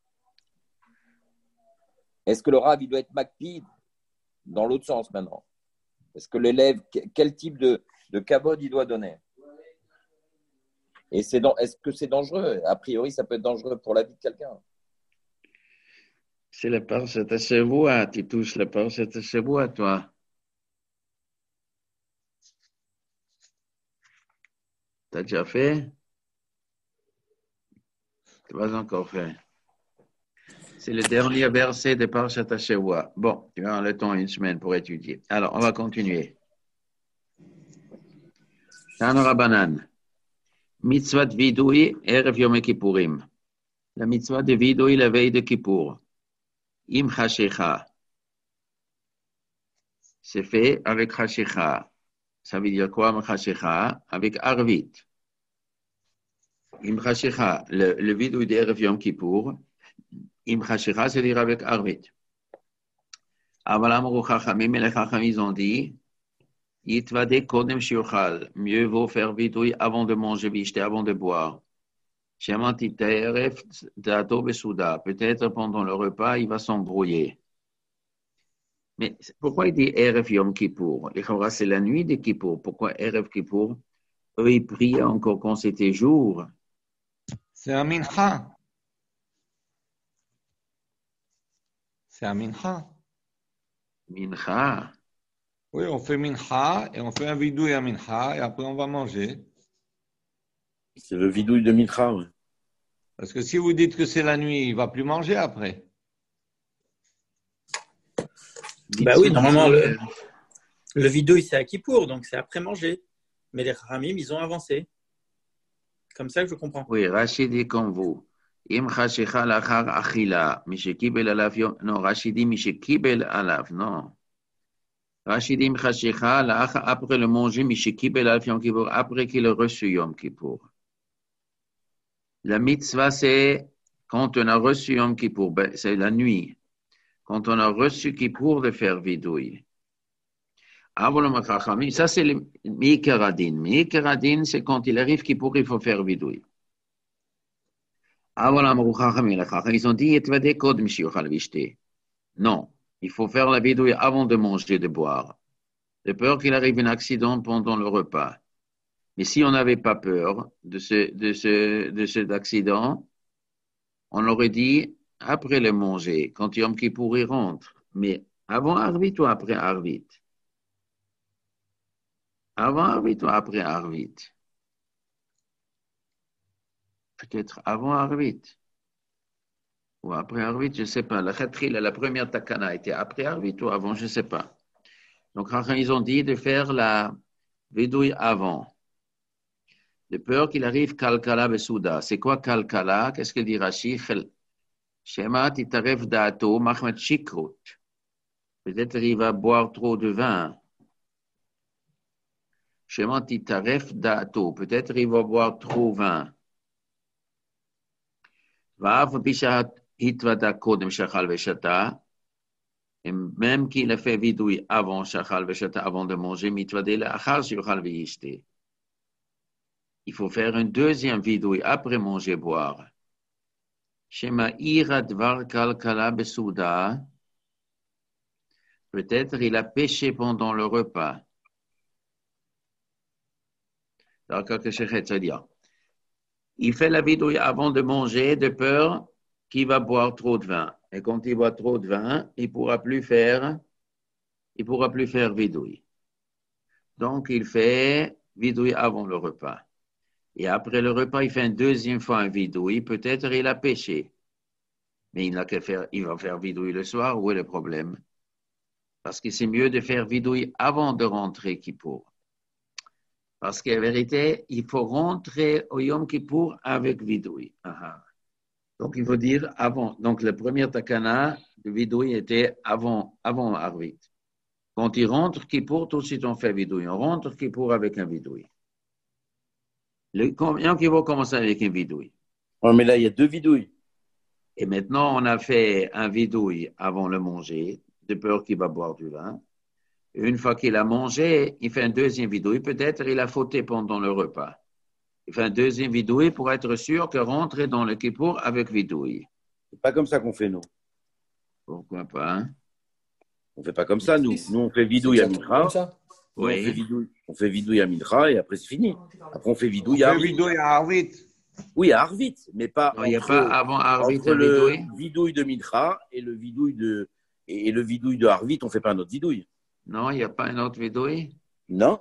Est-ce que le rave, il doit être makpid dans l'autre sens maintenant? Est-ce que l'élève, quel type de, de kavod il doit donner? Et c'est dans, est-ce que c'est dangereux? A priori, ça peut être dangereux pour la vie de quelqu'un. C'est la parcelle de Shavua. Tu touches la parcelle de Shavua, toi. T'as déjà fait? Tu vas encore faire. C'est le dernier verset de Parshat Shavua. Bon, tu as le temps une semaine pour étudier. Alors, on va continuer. Tana Rabbanan. Mitzvah vidui erev Yom Kippourim. La mitzvah de vidui la veille de Kippour. Im chashecha. C'est fait avec chashecha. Ça veut dire quoi, im chashecha? Avec arvit. Im chashecha, le, le vidui de erev Yom Kippour. Im chashecha, c'est-à-dire avec arvit. Avalam ru chachamim, et les chachamim, ils ont dit, yitvade kodem shiuchal. Mieux vaut faire vidui avant de manger, vishte, avant de boire. Peut-être pendant le repas, il va s'embrouiller. Mais pourquoi il dit Erev Yom Kippour? C'est la nuit de Kippour. Pourquoi Erev Kippour? Eux, ils priaient encore quand c'était jour. C'est un mincha. C'est un mincha. Mincha. Oui, on fait mincha et on fait un vidouille à mincha et après on va manger. C'est le vidouille de mincha, oui. Parce que si vous dites que c'est la nuit, il ne va plus manger après. Bah oui, normalement, le, le vidouille, c'est à Kippour, donc c'est après manger. Mais les Ramim, ils ont avancé. Comme ça que je comprends. Oui, Rachid dit comme vous. Im chashecha lachar achila. Mishekibel alav yom. Non, Rachid dit Mishekibel alav. Non. Rachid dit Im chashecha lachar après le manger. Mishekibel alav Yom Kippour. Après qu'il a reçu Yom Kippour. La mitzvah, c'est quand on a reçu Yom Kippour, ben, c'est la nuit. Quand on a reçu Kippour, de faire vidouille. Ça, c'est le Mikaradin. Mikaradin, c'est quand il arrive Kippour, il faut faire vidouille. Ils ont dit, non, il faut faire la vidouille avant de manger, de boire. De peur qu'il arrive un accident pendant le repas. Mais si on n'avait pas peur de ce, de ce, de cet accident, on aurait dit après le manger, quand Yom Kippour y rentre. Mais avant Arvit ou après Arvit? Avant Arvit ou après Arvit? Peut-être avant Arvit. Ou après Arvit, je ne sais pas. La Khatril, la première Takana était après Arvit ou avant, je ne sais pas. Donc, ils ont dit de faire la vidouille avant. De peur qu'il arrive Kalkala Besouda. C'est quoi Kalkala? Qu'est-ce que dit Rashi? Shema titaref da'ato machmet shikrut. Peut-être il va boire trop de vin. Shema titaref da'ato. Peut-être il va boire trop de vin. Va'af pishat hitvada kodem shachal veshata. Et même qu'il a fait vidouille avant shachal veshata, avant de manger, mitvadé la'achar sheyuchal veyishte. Il faut faire une deuxième vidouille après manger, boire. Shema ira dvar kalkala besouda. Peut-être il a péché pendant le repas. C'est-à-dire, il fait la vidouille avant de manger de peur qu'il va boire trop de vin. Et quand il boit trop de vin, il ne pourra plus faire, il pourra plus faire vidouille. Donc, il fait vidouille avant le repas. Et après le repas, il fait une deuxième fois un vidouille. Peut-être il a péché. Mais il n'a qu'à faire, il va faire vidouille le soir. Où est le problème? Parce que c'est mieux de faire vidouille avant de rentrer Kippour. Parce qu'en vérité, il faut rentrer au Yom Kippour avec vidouille. Aha. Donc, il faut dire avant. Donc, le premier takana de vidouille était avant, avant Arvit. Quand il rentre Kippour, tout de suite on fait vidouille. On rentre Kippour avec un vidouille. Le Yom Kippour commence avec un vidouille. Ouais, mais là, il y a deux vidouilles. Et maintenant, on a fait un vidouille avant le manger, de peur qu'il va boire du vin. Une fois qu'il a mangé, il fait un deuxième vidouille. Peut-être il a fauté pendant le repas. Il fait un deuxième vidouille pour être sûr que rentrer dans le Kippour avec vidouille. C'est pas comme ça qu'on fait, nous. Pourquoi pas, hein? On fait pas comme ça, nous. Nous, on fait vidouille à Mincha. Oui. On fait vidouille, on fait vidouille à Mincha et après, c'est fini. Après, on fait vidouille On à fait Arvit. vidouille à Arvit. Oui, à Arvit, mais pas Non, il n'y a entre, pas avant Arvit entre un le vidouille? vidouille de Mincha et le vidouille de, et le vidouille de Arvit, on fait pas un autre vidouille. Non, il n'y a pas un autre vidouille? Non.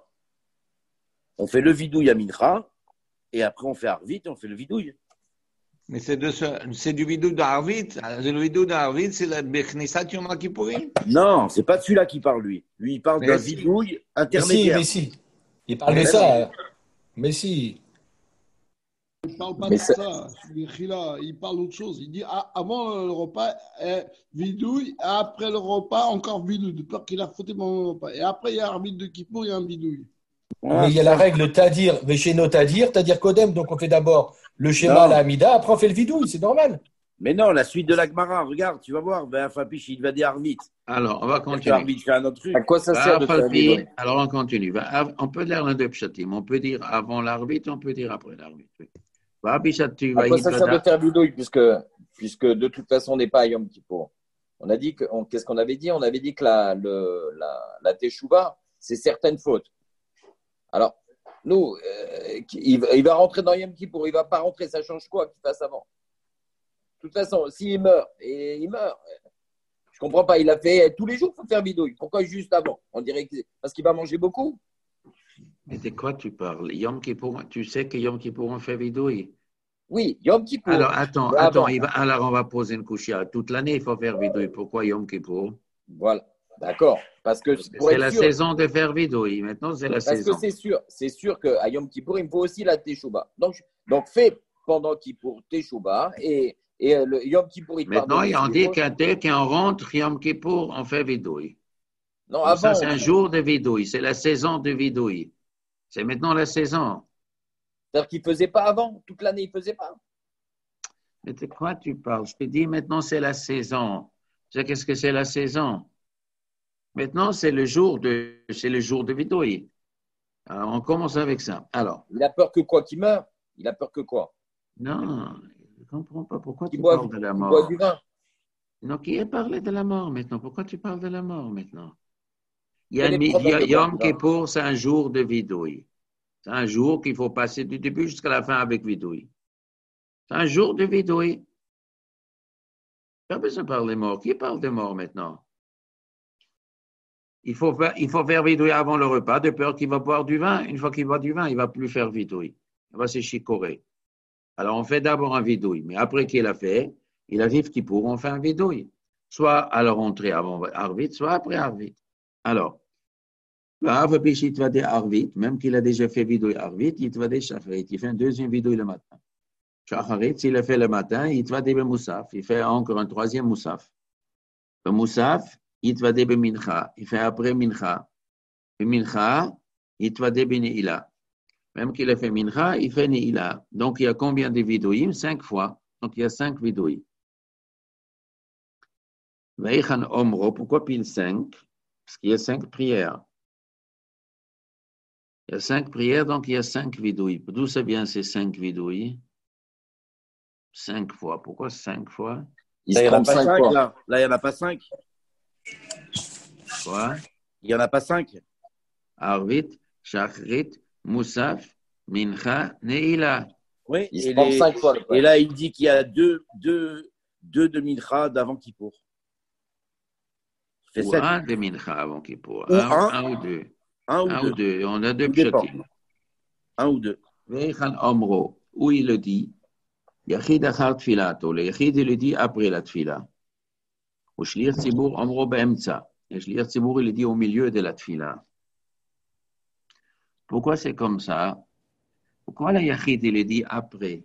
On fait le vidouille à Mincha et après, on fait Arvit et on fait le vidouille. Mais c'est, de ce, c'est du vidouille d'Arvit. Le vidouille d'Arvit, c'est la Bechnisat Yom Kippourim. Non, c'est pas de celui-là qui parle, lui. Lui, il parle Mais d'un si. vidouille Mais si, intermédiaire. mais si. Il parle Mais de si. ça. Mais si. Il ne parle pas Mais de ça- ça, Chila, il parle d'autre chose. Il dit ah, avant le repas, eh, vidouille, et après le repas, encore vidouille, de peur qu'il a fauté pendant le repas. Et après, il y a un arbitre de Kippour, il y a un bidouille. Ah, Mais il y a la règle Tadir, Vesheno Tadir, Tadir Kodem. Donc on fait d'abord le schéma, Non. la Hamida, après on fait le vidouille, c'est normal. Mais non, la suite de la Gemara, regarde, tu vas voir, ben, Fapiche, il va dire Arvit. Alors, on va Parce que continuer. Arvit fait un autre truc. À quoi ça sert de faire Falpi, vidouille? alors on continue. Va- On peut dire l'un de pshatim. On peut dire avant l'arbitre, on peut dire après l'arbitre. oui. Va, Bishat, tu À vas quoi y ça sert de tada. faire vidouille puisque, puisque de toute façon, on n'est pas à Yom Kippour. On a dit que, on- qu'est-ce qu'on avait dit? On avait dit que la, le, la, la Teshuvah, c'est certaines fautes. Alors, nous, euh, il, va- il va rentrer dans Yom Kippour, il ne va pas rentrer, ça change quoi qu'il fasse avant? De toute façon, s'il meurt, et il meurt, je ne comprends pas, il a fait tous les jours, il faut faire vidouille. Pourquoi juste avant? On dirait que c'est parce qu'il va manger beaucoup. Mais de quoi tu parles? Yom Kippour, tu sais que Yom Kippour, on fait vidouille. Oui, Yom Kippour. Alors, attends, Mais attends. avant. il va- alors, on va poser une couchia. Toute l'année, il faut faire vidouille. Pourquoi Yom Kippour? Voilà, d'accord. Parce que pour C'est être la sûr, saison de faire vidouille. Maintenant, c'est la parce saison. que c'est sûr, c'est sûr qu'à Yom Kippour, il me faut aussi la Teshuvah. Donc, donc fais pendant Kippour Teshuvah et, et euh, le Yom Kippour, il te Maintenant, pardonne on aussi. dit qu'un tel qui en rentre, Yom Kippour, on fait vidouille. Non, Donc, avant. ça, c'est un on- jour de vidouille. C'est la saison de vidouille. C'est maintenant la saison. C'est-à-dire qu'il ne faisait pas avant. Toute l'année, il ne faisait pas. Mais de quoi tu parles? Je te dis, maintenant, c'est la saison. Tu sais qu'est-ce que c'est la saison? Maintenant, c'est le jour de, c'est le jour de vidouille. Alors, on commence avec ça. Alors, Il a peur que quoi? Qu'il meure? Il a peur que quoi? non, je ne comprends pas pourquoi Qu'il tu boive, parles de la qu'il boive mort. du vin. Non, qui a parlé de la mort maintenant? Pourquoi tu parles de la mort maintenant? Il y a, Quel est le mi- problème de Yom boire du vin? Kippour, c'est un jour de vidouille. C'est un jour qu'il faut passer du début jusqu'à la fin avec vidouille. C'est un jour de vidouille. Pas besoin de parler mort. Qui parle de mort maintenant? Il faut faire, il faut faire vidouille avant le repas, de peur qu'il va boire du vin. Une fois qu'il boit du vin, il ne va plus faire vidouille. Il va se chicorer. Alors, on fait d'abord un vidouille. Mais après qu'il a fait, il arrive qu'il pourra, on fait un vidouille. Soit à la rentrée avant Arvit, soit après Arvit. Alors, il va des Arvit, même qu'il a déjà fait vidouille Arvit, il va des Shacharit. Il fait un deuxième vidouille le matin. Shacharit, s'il a fait le matin, il va des Moussaf. Il fait encore un troisième Moussaf. Le Moussaf, il va des Mincha. Il fait après Mincha. Le Mincha, il va des Neila. Même qu'il a fait Mincha, il fait Neila. Donc, il y a combien de vidouilles? Cinq fois. Donc, il y a cinq vidouilles. Veichan Omro, pourquoi pile cinq? Parce qu'il y a cinq prières. Il y a cinq prières, donc il y a cinq vidouilles. D'où ça vient ces cinq vidouilles? Cinq fois. Pourquoi cinq fois? Il Là, se il n'y en a trompe pas cinq cinq, fois. là. Là, il n'y en a pas cinq. Quoi? Il n'y en a pas cinq. Arvit, Shachrit, Moussaf, Mincha, Neila. Oui, Il se et, trompe les- cinq fois, le et père. là, il dit qu'il y a deux, deux, deux de Mincha d'avant Kippour. Ça fait Ou sept. un de Mincha avant Kippour. Ou Un, un, un ou deux. un ou Un ou deux. deux. On a deux Tout dépend. pshatim. Un ou deux. Veichan Omro, où il le dit, Yachid achar tfilato. Le Yachid, il le dit après la tfila. Ou Shlir Tzibur Omro be'emtza. Et Shlir Tzibur, il le dit au milieu de la tfila. Pourquoi c'est comme ça? Pourquoi le Yachid, il le dit après?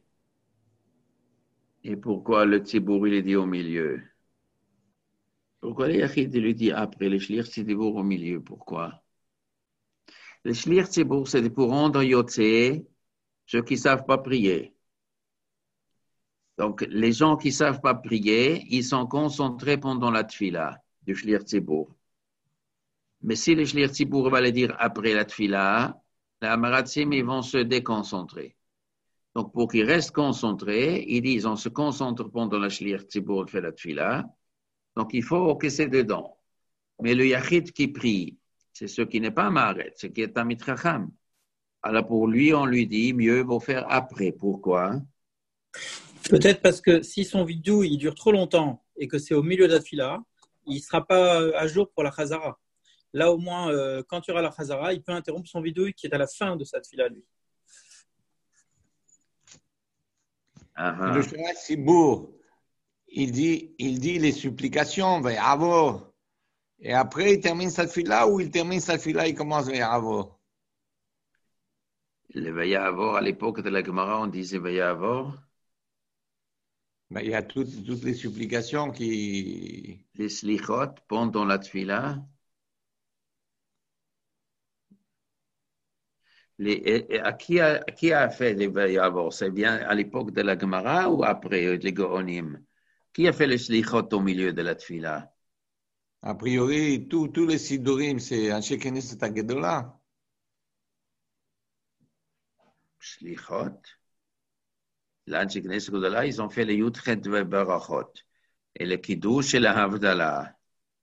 Et pourquoi le Tzibur, il le dit au milieu? Pourquoi le Yachid, il le dit après? Le Shlir Tzibur au milieu, pourquoi? Le Shlir Tzibur, c'est pour rendre Yotze ceux qui ne savent pas prier. Donc, les gens qui ne savent pas prier, ils sont concentrés pendant la tfila du Shlir Tzibur. Mais si le Shlir Tzibur va le dire après la tfila, les Amaratzim, ils vont se déconcentrer. Donc, pour qu'ils restent concentrés, ils disent, on se concentre pendant la Shlir Tzibur fait la tfila. Donc, il faut que c'est dedans. Mais le Yachid qui prie, c'est ce qui n'est pas Maharet, c'est qui est Tamid Chacham. Alors, pour lui, on lui dit, mieux vaut faire après. Pourquoi? Peut-être parce que si son vidou il dure trop longtemps et que c'est au milieu de la fila, il ne sera pas à jour pour la Khazara. Là, au moins, euh, quand tu auras la Khazara, il peut interrompre son vidou qui est à la fin de cette fila, lui. Ah, Le ah. Shira Sibour, il dit, il dit les supplications, Ve'avo. Et après, il termine sa fila ou il termine sa fila, il commence Ve'avo. Le Vayavor, à l'époque de la Gemara, on disait Vayavor. Ben, il y a toutes, toutes les supplications qui. Les slichot pendant la tfila. Les, et, et à, qui a, à qui a fait les Vayavor? C'est bien à l'époque de la Gemara ou après les Gaonim? Qui a fait les slichot au milieu de la tfila? A priori, tous tous les Sidurim, c'est Anshe Knesset Hagedola. Slichot. L'Anche Knesset Hagedola, ils ont fait les Yutchet Barachot. Et le Kiddush et la Havdalah.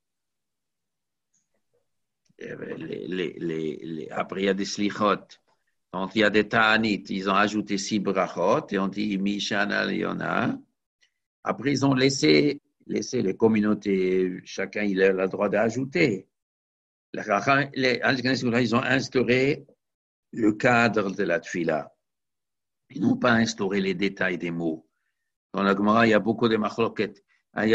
Les, les, les, les, après, il y a des Slichot. Quand il y a des Ta'anit, ils ont ajouté six brachot et on dit Mishana Leona. Après, ils ont laissé, laissé les communautés, chacun il a le droit d'ajouter. Les, les, ils ont instauré le cadre de la tfila. Ils n'ont pas instauré les détails des mots. Dans la Gemara, il y a beaucoup de machloket.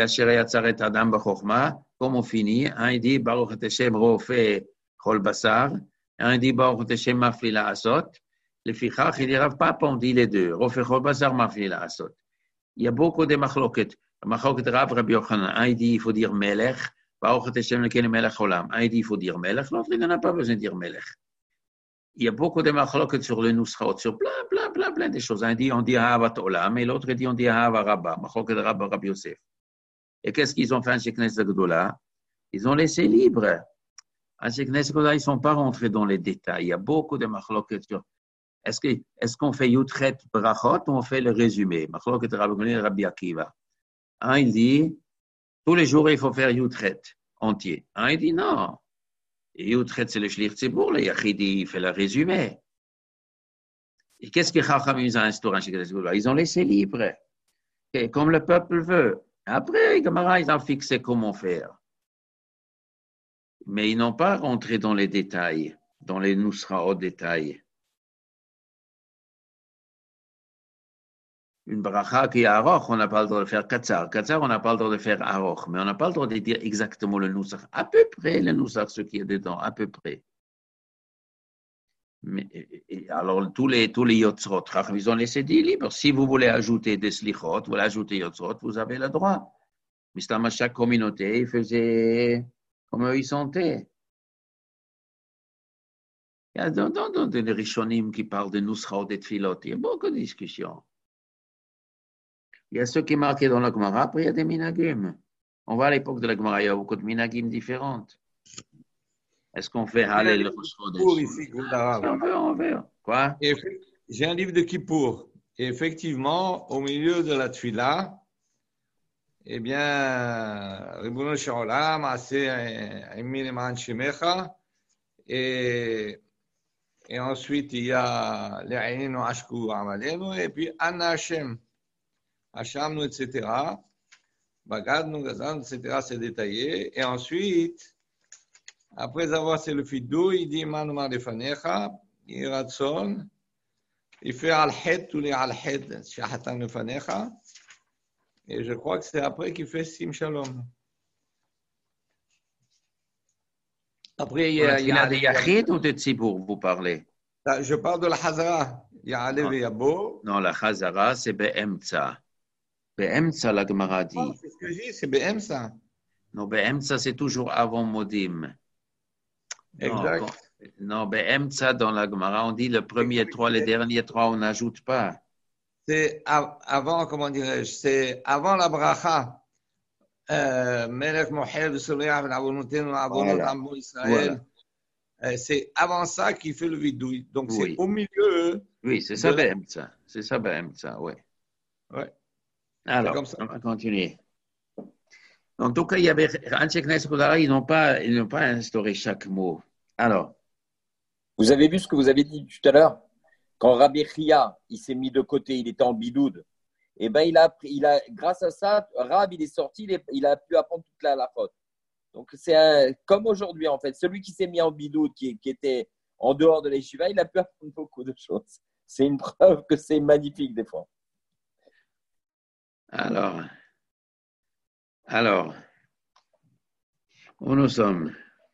Comme on finit, un il dit Baruch Hashem Rofe Chol Basar, un dit Baruch Hashem Mafli La Asot. Le Fichach, il dira pas on dit les deux. Rofe Chol Basar Mafli La Asot. Il y a beaucoup de machloket. Machloket Rav Rabbi Yochanan, un il dit il faut dire Melech, Baruch Hashem Lekel Melech Olam. Un il dit il faut dire Melech, l'autre il n'en a pas besoin de dire Melech. Il y a beaucoup de machloket sur le Nusraot, sur plein, plein, plein, plein de choses. Un dit on dit Ahavat Olam, et l'autre dit on dit Ahava Rabba, machloket Rav Rabbi Yosef. Et qu'est-ce qu'ils ont fait chez Knesset Gdola? Ils ont laissé libre. À chez Knesset Gdola, ils ne sont pas rentrés dans les détails. Il y a beaucoup de machloket sur. Est-ce, que, est-ce qu'on fait Yutret Brachot ou on fait le résumé? Machloket Rabbi Akiva. Un, il dit, tous les jours, il faut faire Yutret entier. Un, il dit non. Et Yutret, c'est le Shlir Tzibur. Le Yachid, il fait le résumé. Et qu'est-ce que Chacham ils ont instauré chez Knesset Gdola? Ils ont laissé libre. Et comme le peuple veut. Après, les camarades, ils ont fixé comment faire. Mais ils n'ont pas rentré dans les détails, dans les Nusraot détails. Une bracha qui est Aroch, on n'a pas le droit de faire Katsar. Katsar, on n'a pas le droit de faire Aroch. Mais on n'a pas le droit de dire exactement le Nusach. À peu près le Nusach, ce qui est dedans, à peu près. Mais, et, et, alors, tous les, tous les Yotzrot, ils ont laissé dire libre. Si vous voulez ajouter des Slichot, vous voulez ajouter Yotzrot, vous avez le droit. Mais à chaque communauté, ils faisaient comme eux, ils sentaient. Il y a dans, dans, dans des Rishonim qui parlent de Nusra ou de Tfilot, il y a beaucoup de discussions. Il y a ceux qui marquent dans la Gemara, après il y a des Minagim. On va à l'époque de la Gemara, il y a beaucoup de minagim différentes. Est-ce qu'on fait Halel le Rosh Pour Chodesh? ici, Kvoud Si Arav. on veut, on veut. Quoi? Et effe- J'ai un livre de Kippour. Et effectivement, au milieu de la Tfila, eh bien, Ribono Shel Olam, Aseh Emi Leman Shemecha, et, et ensuite il y a Le'ayinu Ashku Amalenu, et puis Anna Hashem, Hashamnu, et cetera. Bagadnu, Gazan, et cetera. C'est détaillé. Et ensuite, après avoir fait le fidou, il dit Manuma Lefanecha, Iratson, il fait Al-Hed, tous les Al-Hed, Shahatan Lefanecha. Et je crois que c'est après qu'il fait Sim Shalom. Après, il y Pour la a, il y a Tfila de Yachid ou de Tzibour, vous parlez? je parle de la Hazara. Il y a Alev Non. et Yabo. Non, la Chazara, c'est Be'emtza. Be'emtza, la Gemara dit. Oh, c'est ce que je dis, c'est B M ça. Non, Be'emtza, c'est toujours avant Modim. Non, Exact. quand- non, Be'emtza, dans la Gemara, on dit le premier trois, les derniers trois, on n'ajoute pas. C'est av- avant, comment dirais-je, c'est avant la bracha. Euh, Melech Moher de Soleil, Avonotenu, Avonot Voilà. Amo Israël. Euh, C'est avant ça qu'il fait le vidouille. Donc, Oui. c'est au milieu. Oui, c'est ça, De la- Be'emtza. C'est ça, Be'emtza, oui. Ouais. Alors, comme ça. on va continuer. En tout cas, il y avait Anshek Knesset Kodara, ils n'ont pas, ils n'ont pas instauré chaque mot. Alors, Vous avez vu ce que vous avez dit tout à l'heure? Quand Rabbi Chia, il s'est mis de côté, il était en bidoud. Et ben, il a, appris- il a, grâce à ça, Rab, il est sorti, il, est- il a pu apprendre toute la, la faute. Donc, c'est un- comme aujourd'hui, en fait. Celui qui s'est mis en bidoud, qui, qui était en dehors de l'Eshiva, il a pu apprendre beaucoup de choses. C'est une preuve que c'est magnifique, des fois. alors, alors, où nous sommes?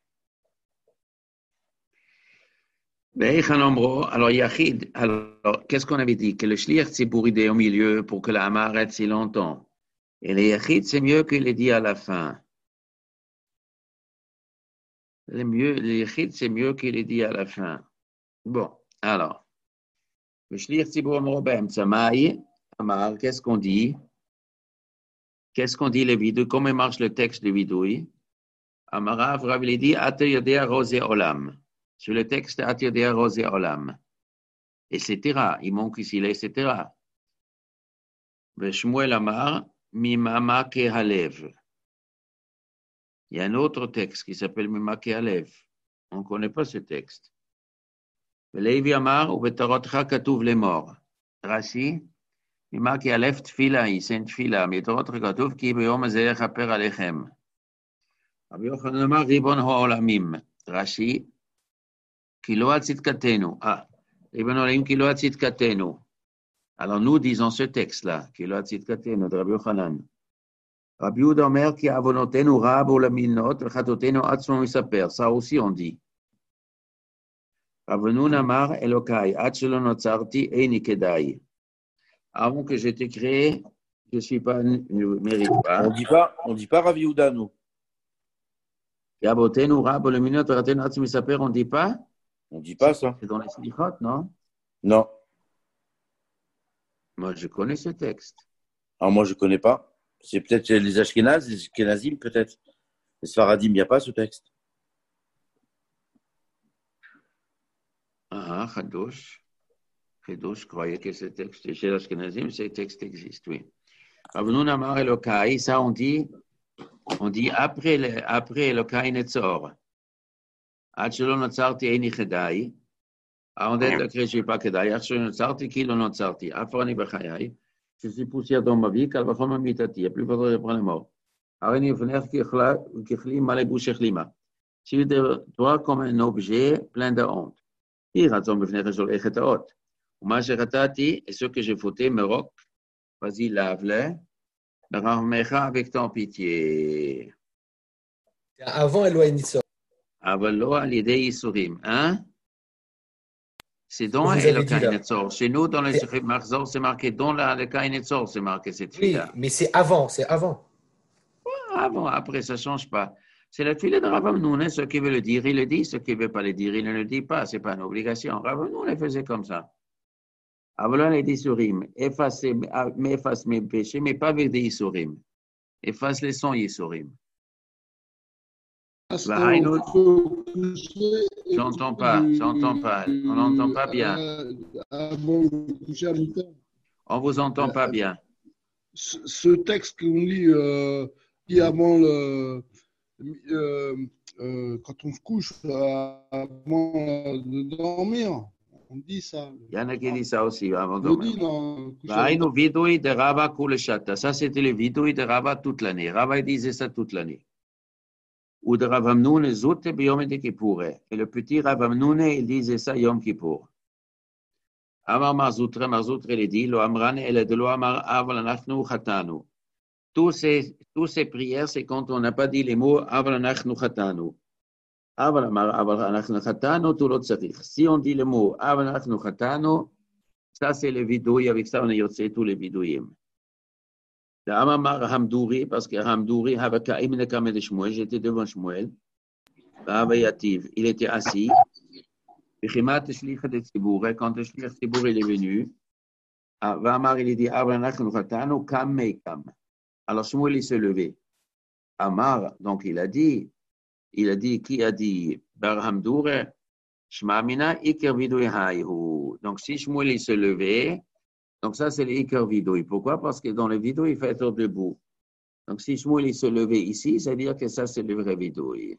Be'echan Omro, alors Yachid, alors qu'est-ce qu'on avait dit? Que le Shliach Tzibour il est au milieu pour que la Hama arrête si longtemps. Et le Yachid, c'est mieux qu'il ait dit à la fin. Le mieux, le Yachid, c'est mieux qu'il ait dit à la fin. Bon, alors, le Shliach Tzibour Omro Be'emtza Maï, Amar, qu'est-ce qu'on dit? Qu'est-ce qu'on dit le vidouille? Comment marche le texte du vidouille? Amarav, Rav, il dit, Ate yodea rosé olam. Sur le texte, Ate yodea rosé olam. Et cetera. Il manque ici les et cetera. Shmuel Amar, Mimama Kehalev. Il y a un autre texte qui s'appelle Mimama Kehalev. On ne connaît pas ce texte. Levi Amar, ou Betarotcha Katuv les morts. Rashi, Mimama Kehalev Tfila, c'est une Tfila. Mais Betarotcha Katuv ki beyom hazeh yechaper alechem. Rabbi Yochanan Amar, Ribon ha'olamim. Rashi, ki lo atzidkatenu. Ah, Ribon ha'olamim ki lo atzidkatenu. Alors nous disons ce texte-là, qui est le Tzidkatenu de Rabbi Yochanan. Rabbi Yehuda Omer ki avonotenu rab olaminot v'chatotenu atzmo misaper. Ça aussi on dit. Rav Nun Amar Elokai ad shelo notzarti eini kedai. Avant que j'étais créé, je suis pas, je ne mérite pas. On dit pas, on dit pas Rav Yehuda, nous. Ki avotenu rab olaminot v'chatotenu atzmo misaper, on dit pas? On dit pas ça. C'est dans les Slichot, non? Non. Moi, je connais ce texte. Alors moi, je connais pas. C'est peut-être les Ashkénazes, les Ashkénazim, peut-être. Les Sfaradim, il n'y a pas ce texte. Ah, Chadosh. Chadosh, je croyais que ce texte, chez l'Ashkenazim, ce texte existe, oui. Rav Nun Amar Elokai, ça on dit, on dit après, le, après Elokai Netzor. Ad shelo notzarti eini chedai. On dit que je ne suis pas kedai. Ad shelo notzarti ki lo notzarti. Afarani b'chayai. Je suis poussière dans ma vie, kal v'chom mitati. Il n'y a plus besoin de prendre le mot. Areni v'nech kichli malebouche chlima. Je suis de toi comme un objet plein de honte. Et ce que j'ai fauté, me roc, vas-y, lave-le, avec ton pitié. Avant Eloï Nitsor. Avalo à l'idée Isurim. Hein? C'est dans Vous avez le dit là. Kaïnetzor. Chez nous, dans les C'est- Marzor, c'est marqué dans la- le Kaïnetzor, c'est marqué cette Oui, fille-là. mais c'est avant, c'est avant. Avant, après, ça ne change pas. C'est la fille de Rav Amnoun, ce qui veut le dire, il le dit, ce qui ne veut pas le dire, il ne le dit pas, ce n'est pas une obligation. Rav Amnoun, il faisait comme ça. Avalon les Isurim, efface, mais efface mes péchés, mais pas avec des Isurim. efface les sons Yissorim. Parce Vahaïnou, qu'on faut coucher et j'entends coucher pas, du- j'entends pas, on n'entend pas bien. euh, avant de coucher à mi-temps. On vous entend pas bien. Ce, ce texte qu'on lit, euh, dit avant le, euh, euh, quand on se couche, euh, avant de dormir, on dit ça. Il y en a qui disent ça aussi avant de On le dormir. dit dans coucher à Vahaïnou, mi-temps. vidouille de Rava Kuleshata. Ça, c'était le vidouille de Rava toute l'année. Rava il disait ça toute l'année. Ou de Rav Amnoun, Zoute Biyom de Kippour. Et le petit Rav Amnoun, il disait ça Yom Kippour. Amar Marzoutre, Marzoutre, il dit, Lo Amran, elle de Lo Amar Aval Anachnu Chatanu. Tous ces, tous ces prières, c'est quand on n'a pas dit les mots Aval Anachnu Chatanu. Aval Amar Aval Anachnu Chatanu, tout l'autre s'arrive. Si on dit le mot Aval Anachnu Chatanu, ça c'est le vidouille, avec ça on a yotzé tous les vidouilles. Amar Hamdouri, parce que Hamdouri, j'étais devant Shmuel, il était assis. Quand le shliach Tzibour il est venu, Amar il dit, alors Shmuel il s'est levé. Amar, donc il a dit, il a dit, qui a dit, Bar Hamdouri, Shmamina Iker Vidouy Haïhu. Donc si Shmuel il s'est levé, donc ça, c'est l'Iker Vidouille. Pourquoi? Parce que dans le Vidouille, il faut être debout. Donc si Shmuel il se levait ici, ça veut dire que ça, c'est le vrai Vidouille.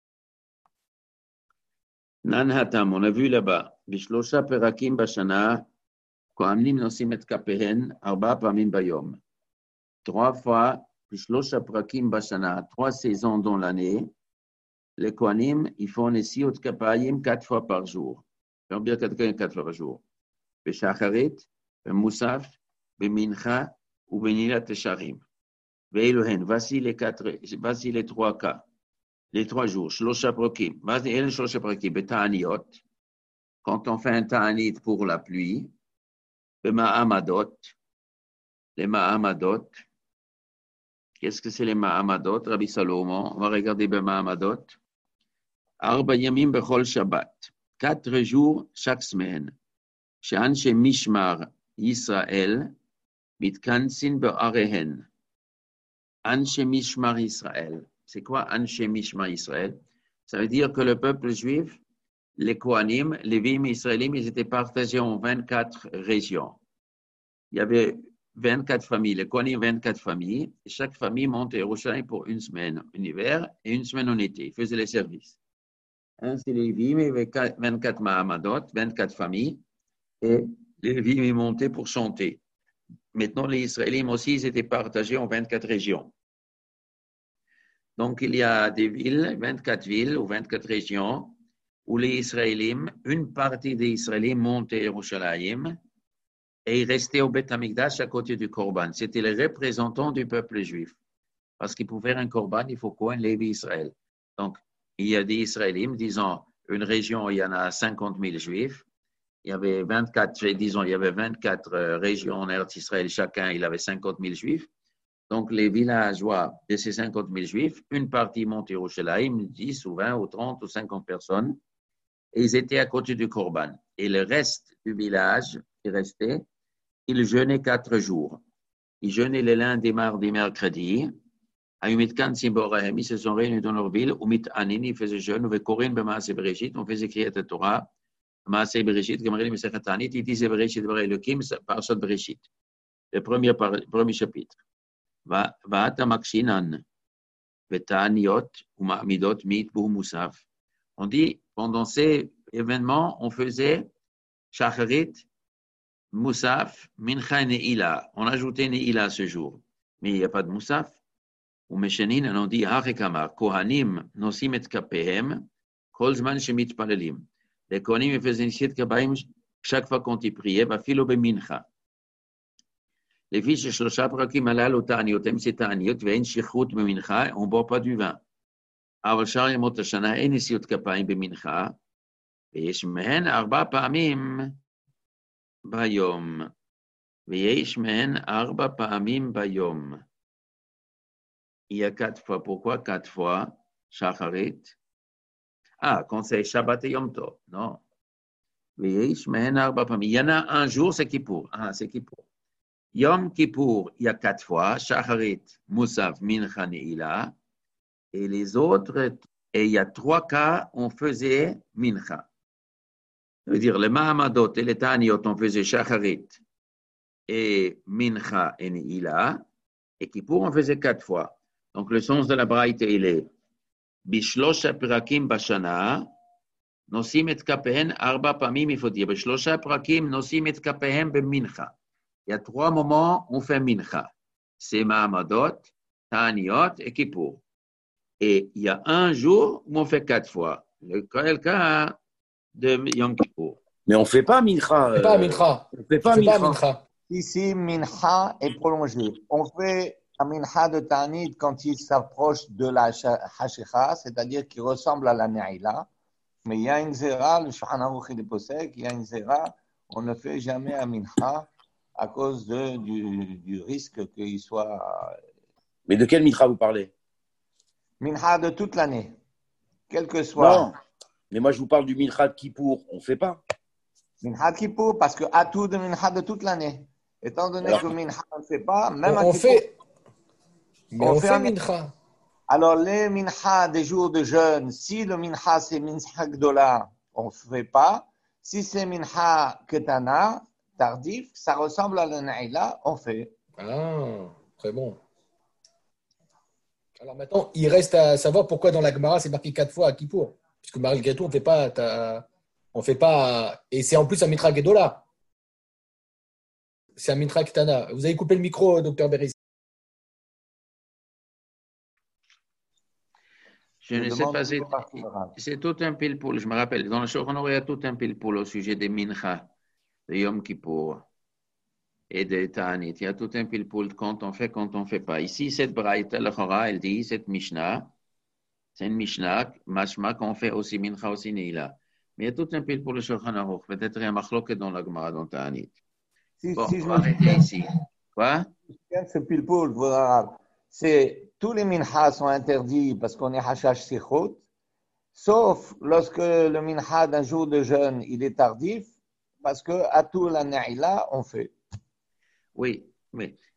Nan Hatam, on a vu là-bas, Bishlosha Perakim Bashana, Kohanim Nosim et Kapehen, Arba Pamim Bayom. Trois fois, Bishlosha Perakim Bashana, trois saisons dans l'année, les Kohanim, ils font les Siot Kapayim quatre fois par jour. Ça veut dire quatre fois par jour. Beshacharit, Moussaf, Bemincha ou Benilat Tesharim. Veiluhen, voici les quatre, voici les trois cas, les trois jours. Shlosha Prokim, voici les Shlosha Prokim, Betaniot, quand on fait un ta'anit pour la pluie, le Ma'amadot, les Ma'amadot. Qu'est-ce que c'est les Ma'amadot, Rabbi Salomon? On va regarder le Ma'amadot. Arba Yamim Bechol Shabbat, quatre jours chaque semaine. She'anshe Mishmar Israël, mitkansin be'arehen. Anshe Mishmar Israël. C'est quoi Anshe Mishmar Israël? Ça veut dire que le peuple juif, les Kohanim, les Lévim israéliens, ils étaient partagés en vingt-quatre régions. Il y avait vingt-quatre familles, les Kohanim, vingt-quatre familles, et chaque famille montait à Yerushalayim pour une semaine en hiver et une semaine en été. Ils faisaient les services. Un, c'est les Lévim, il y avait vingt-quatre Mahamadot, vingt-quatre familles, et les Lévim ils montaient pour chanter. Maintenant, les Israéliens aussi, ils étaient partagés en vingt-quatre régions. Donc, il y a des villes, vingt-quatre villes ou vingt-quatre régions, où les Israéliens, une partie des Israéliens montaient à Yerushalayim et ils restaient au Beth Amikdash à côté du Korban. C'était les représentants du peuple juif. Parce qu'il pour faire un Korban, il faut quoi? Un Lévi Israël. Donc, il y a des Israéliens, disons, une région, il y en a cinquante mille juifs. Il y avait vingt-quatre, disons, il y avait vingt-quatre régions en Eretz Israël, chacun, il avait cinquante mille juifs. Donc, les villageois de ces cinquante mille juifs, une partie montait au Yerushalayim, dix ou vingt ou trente ou cinquante personnes, et ils étaient à côté du Korban. Et le reste du village qui restait, ils jeûnaient quatre jours. Ils jeûnaient les lundis, mardis, mercredis. Ils se sont réunis dans leur ville, ils faisaient jeûne, on faisait crier la Torah. Maaseh Bereshit, comme il dit, Tanit, il disait Bereshit, Elokim, Parashat Bereshit. Le premier, premier chapitre. Va'ata makshinan, vetaniot, ou ma'amidot, mit, bou, moussaf. On dit, pendant ces événements, on faisait shacharit, moussaf, mincha, ne'ila. On ajoutait ne'ila ce jour. Mais il n'y a pas de moussaf. Ou meshenin, on dit, harekamar, kohanim, nosim et kapehem, kol zman shemit palelim. Les Kohanim faisaient une siette kabaim chaque fois qu'on y priait, va filo be mincha. Les fils de Shlosha Prakim alal ou ta'aniotem, c'est ta'aniot, ve'en shichut be mincha, on ne boit pas du vin. Aval shar yamot hashana, en isiot kabaim be mincha, ve'yesh mehen arba pa'amim bayom. Ve'yesh mehen arba pa'amim bayom. Il y a quatre fois. Pourquoi quatre fois? Shacharit. Ah, quand c'est Shabbat et Yom Tov, non. Il y en a un jour, c'est Kippour. Ah, c'est Kippour. Yom Kippour, il y a quatre fois, Shacharit, Musaf, Mincha, Neila, et les autres, et il y a trois cas, on faisait Mincha. Ça veut dire, les Mahamadot et les Taniot, on faisait Shacharit et Mincha et Neila, et Kippour, on faisait quatre fois. Donc, le sens de la Braïta, il est Bishlosha Pirakim Bashana, Nosim et Kapehen, Arba Pamim, il faut dire, Bishlosha Pirakim, Nosim et Kapehen, Bemincha. Il y a trois moments où on fait Mincha. C'est Mahamadot, Taniot et Kippour. Et il y a un jour où on fait quatre fois. Le cas de Yom Kippour. Mais on ne fait pas Mincha. On ne fait pas Mincha. On ne fait pas Mincha. Ici, Mincha est prolongé. On fait un Mincha de Ta'anit quand il s'approche de la Hashicha, c'est-à-dire qu'il ressemble à la Ne'ila. Mais il y a une zéra, le Shulchan Aruch il est possède, il y a une zéra, on ne fait jamais un Mincha à cause de, du, du risque qu'il soit. Mais de quel Mincha vous parlez? Mincha de toute l'année, quel que soit. Non, mais moi je vous parle du Mincha de Kippour, on ne fait pas. Mincha de Kippour, parce que à tout de Mincha de toute l'année. Étant donné Alors, que Mincha on ne fait pas, même on, à on Kippour, fait, mais on, on fait, fait un Mincha. Alors, les Mincha des jours de jeûne, si le Mincha c'est Mincha Gdola, on ne fait pas. Si c'est Mincha Ketana, tardif, ça ressemble à la Naïla, on fait. Ah, très bon. Alors maintenant, il reste à savoir pourquoi dans la Gemara c'est marqué quatre fois à Kippour. Puisque malgré tout, on fait pas, on fait pas, et c'est en plus un Mitra Gedola. C'est un Mitra Ketana. Vous avez coupé le micro, docteur Béris. Je ne sais pas, c'est, c'est tout un pile-poule. Je me rappelle, dans le Shulchan Aruch, il y a tout un pile-poule au sujet des Mincha, de Yom Kippour et de Ta'anit. Il y a tout un pile-poule quand on fait, quand on ne fait pas. Ici, cette Braïta, le Chora, elle dit, cette Mishnah, c'est une Mishnah, mashma, qu'on fait aussi Mincha, aussi Neila. Mais il y a tout un pile-poule au Shulchan Aruch. Peut-être il y a un machlok dans la Gemara, dans Ta'anit. Si, bon, si on je va arrêter ici. Quoi? Ce pile-poule, c'est tous les minhas sont interdits parce qu'on est hashash sichot, sauf lorsque le minha d'un jour de jeûne, il est tardif, parce que à tout la naïla, on fait. Oui, oui.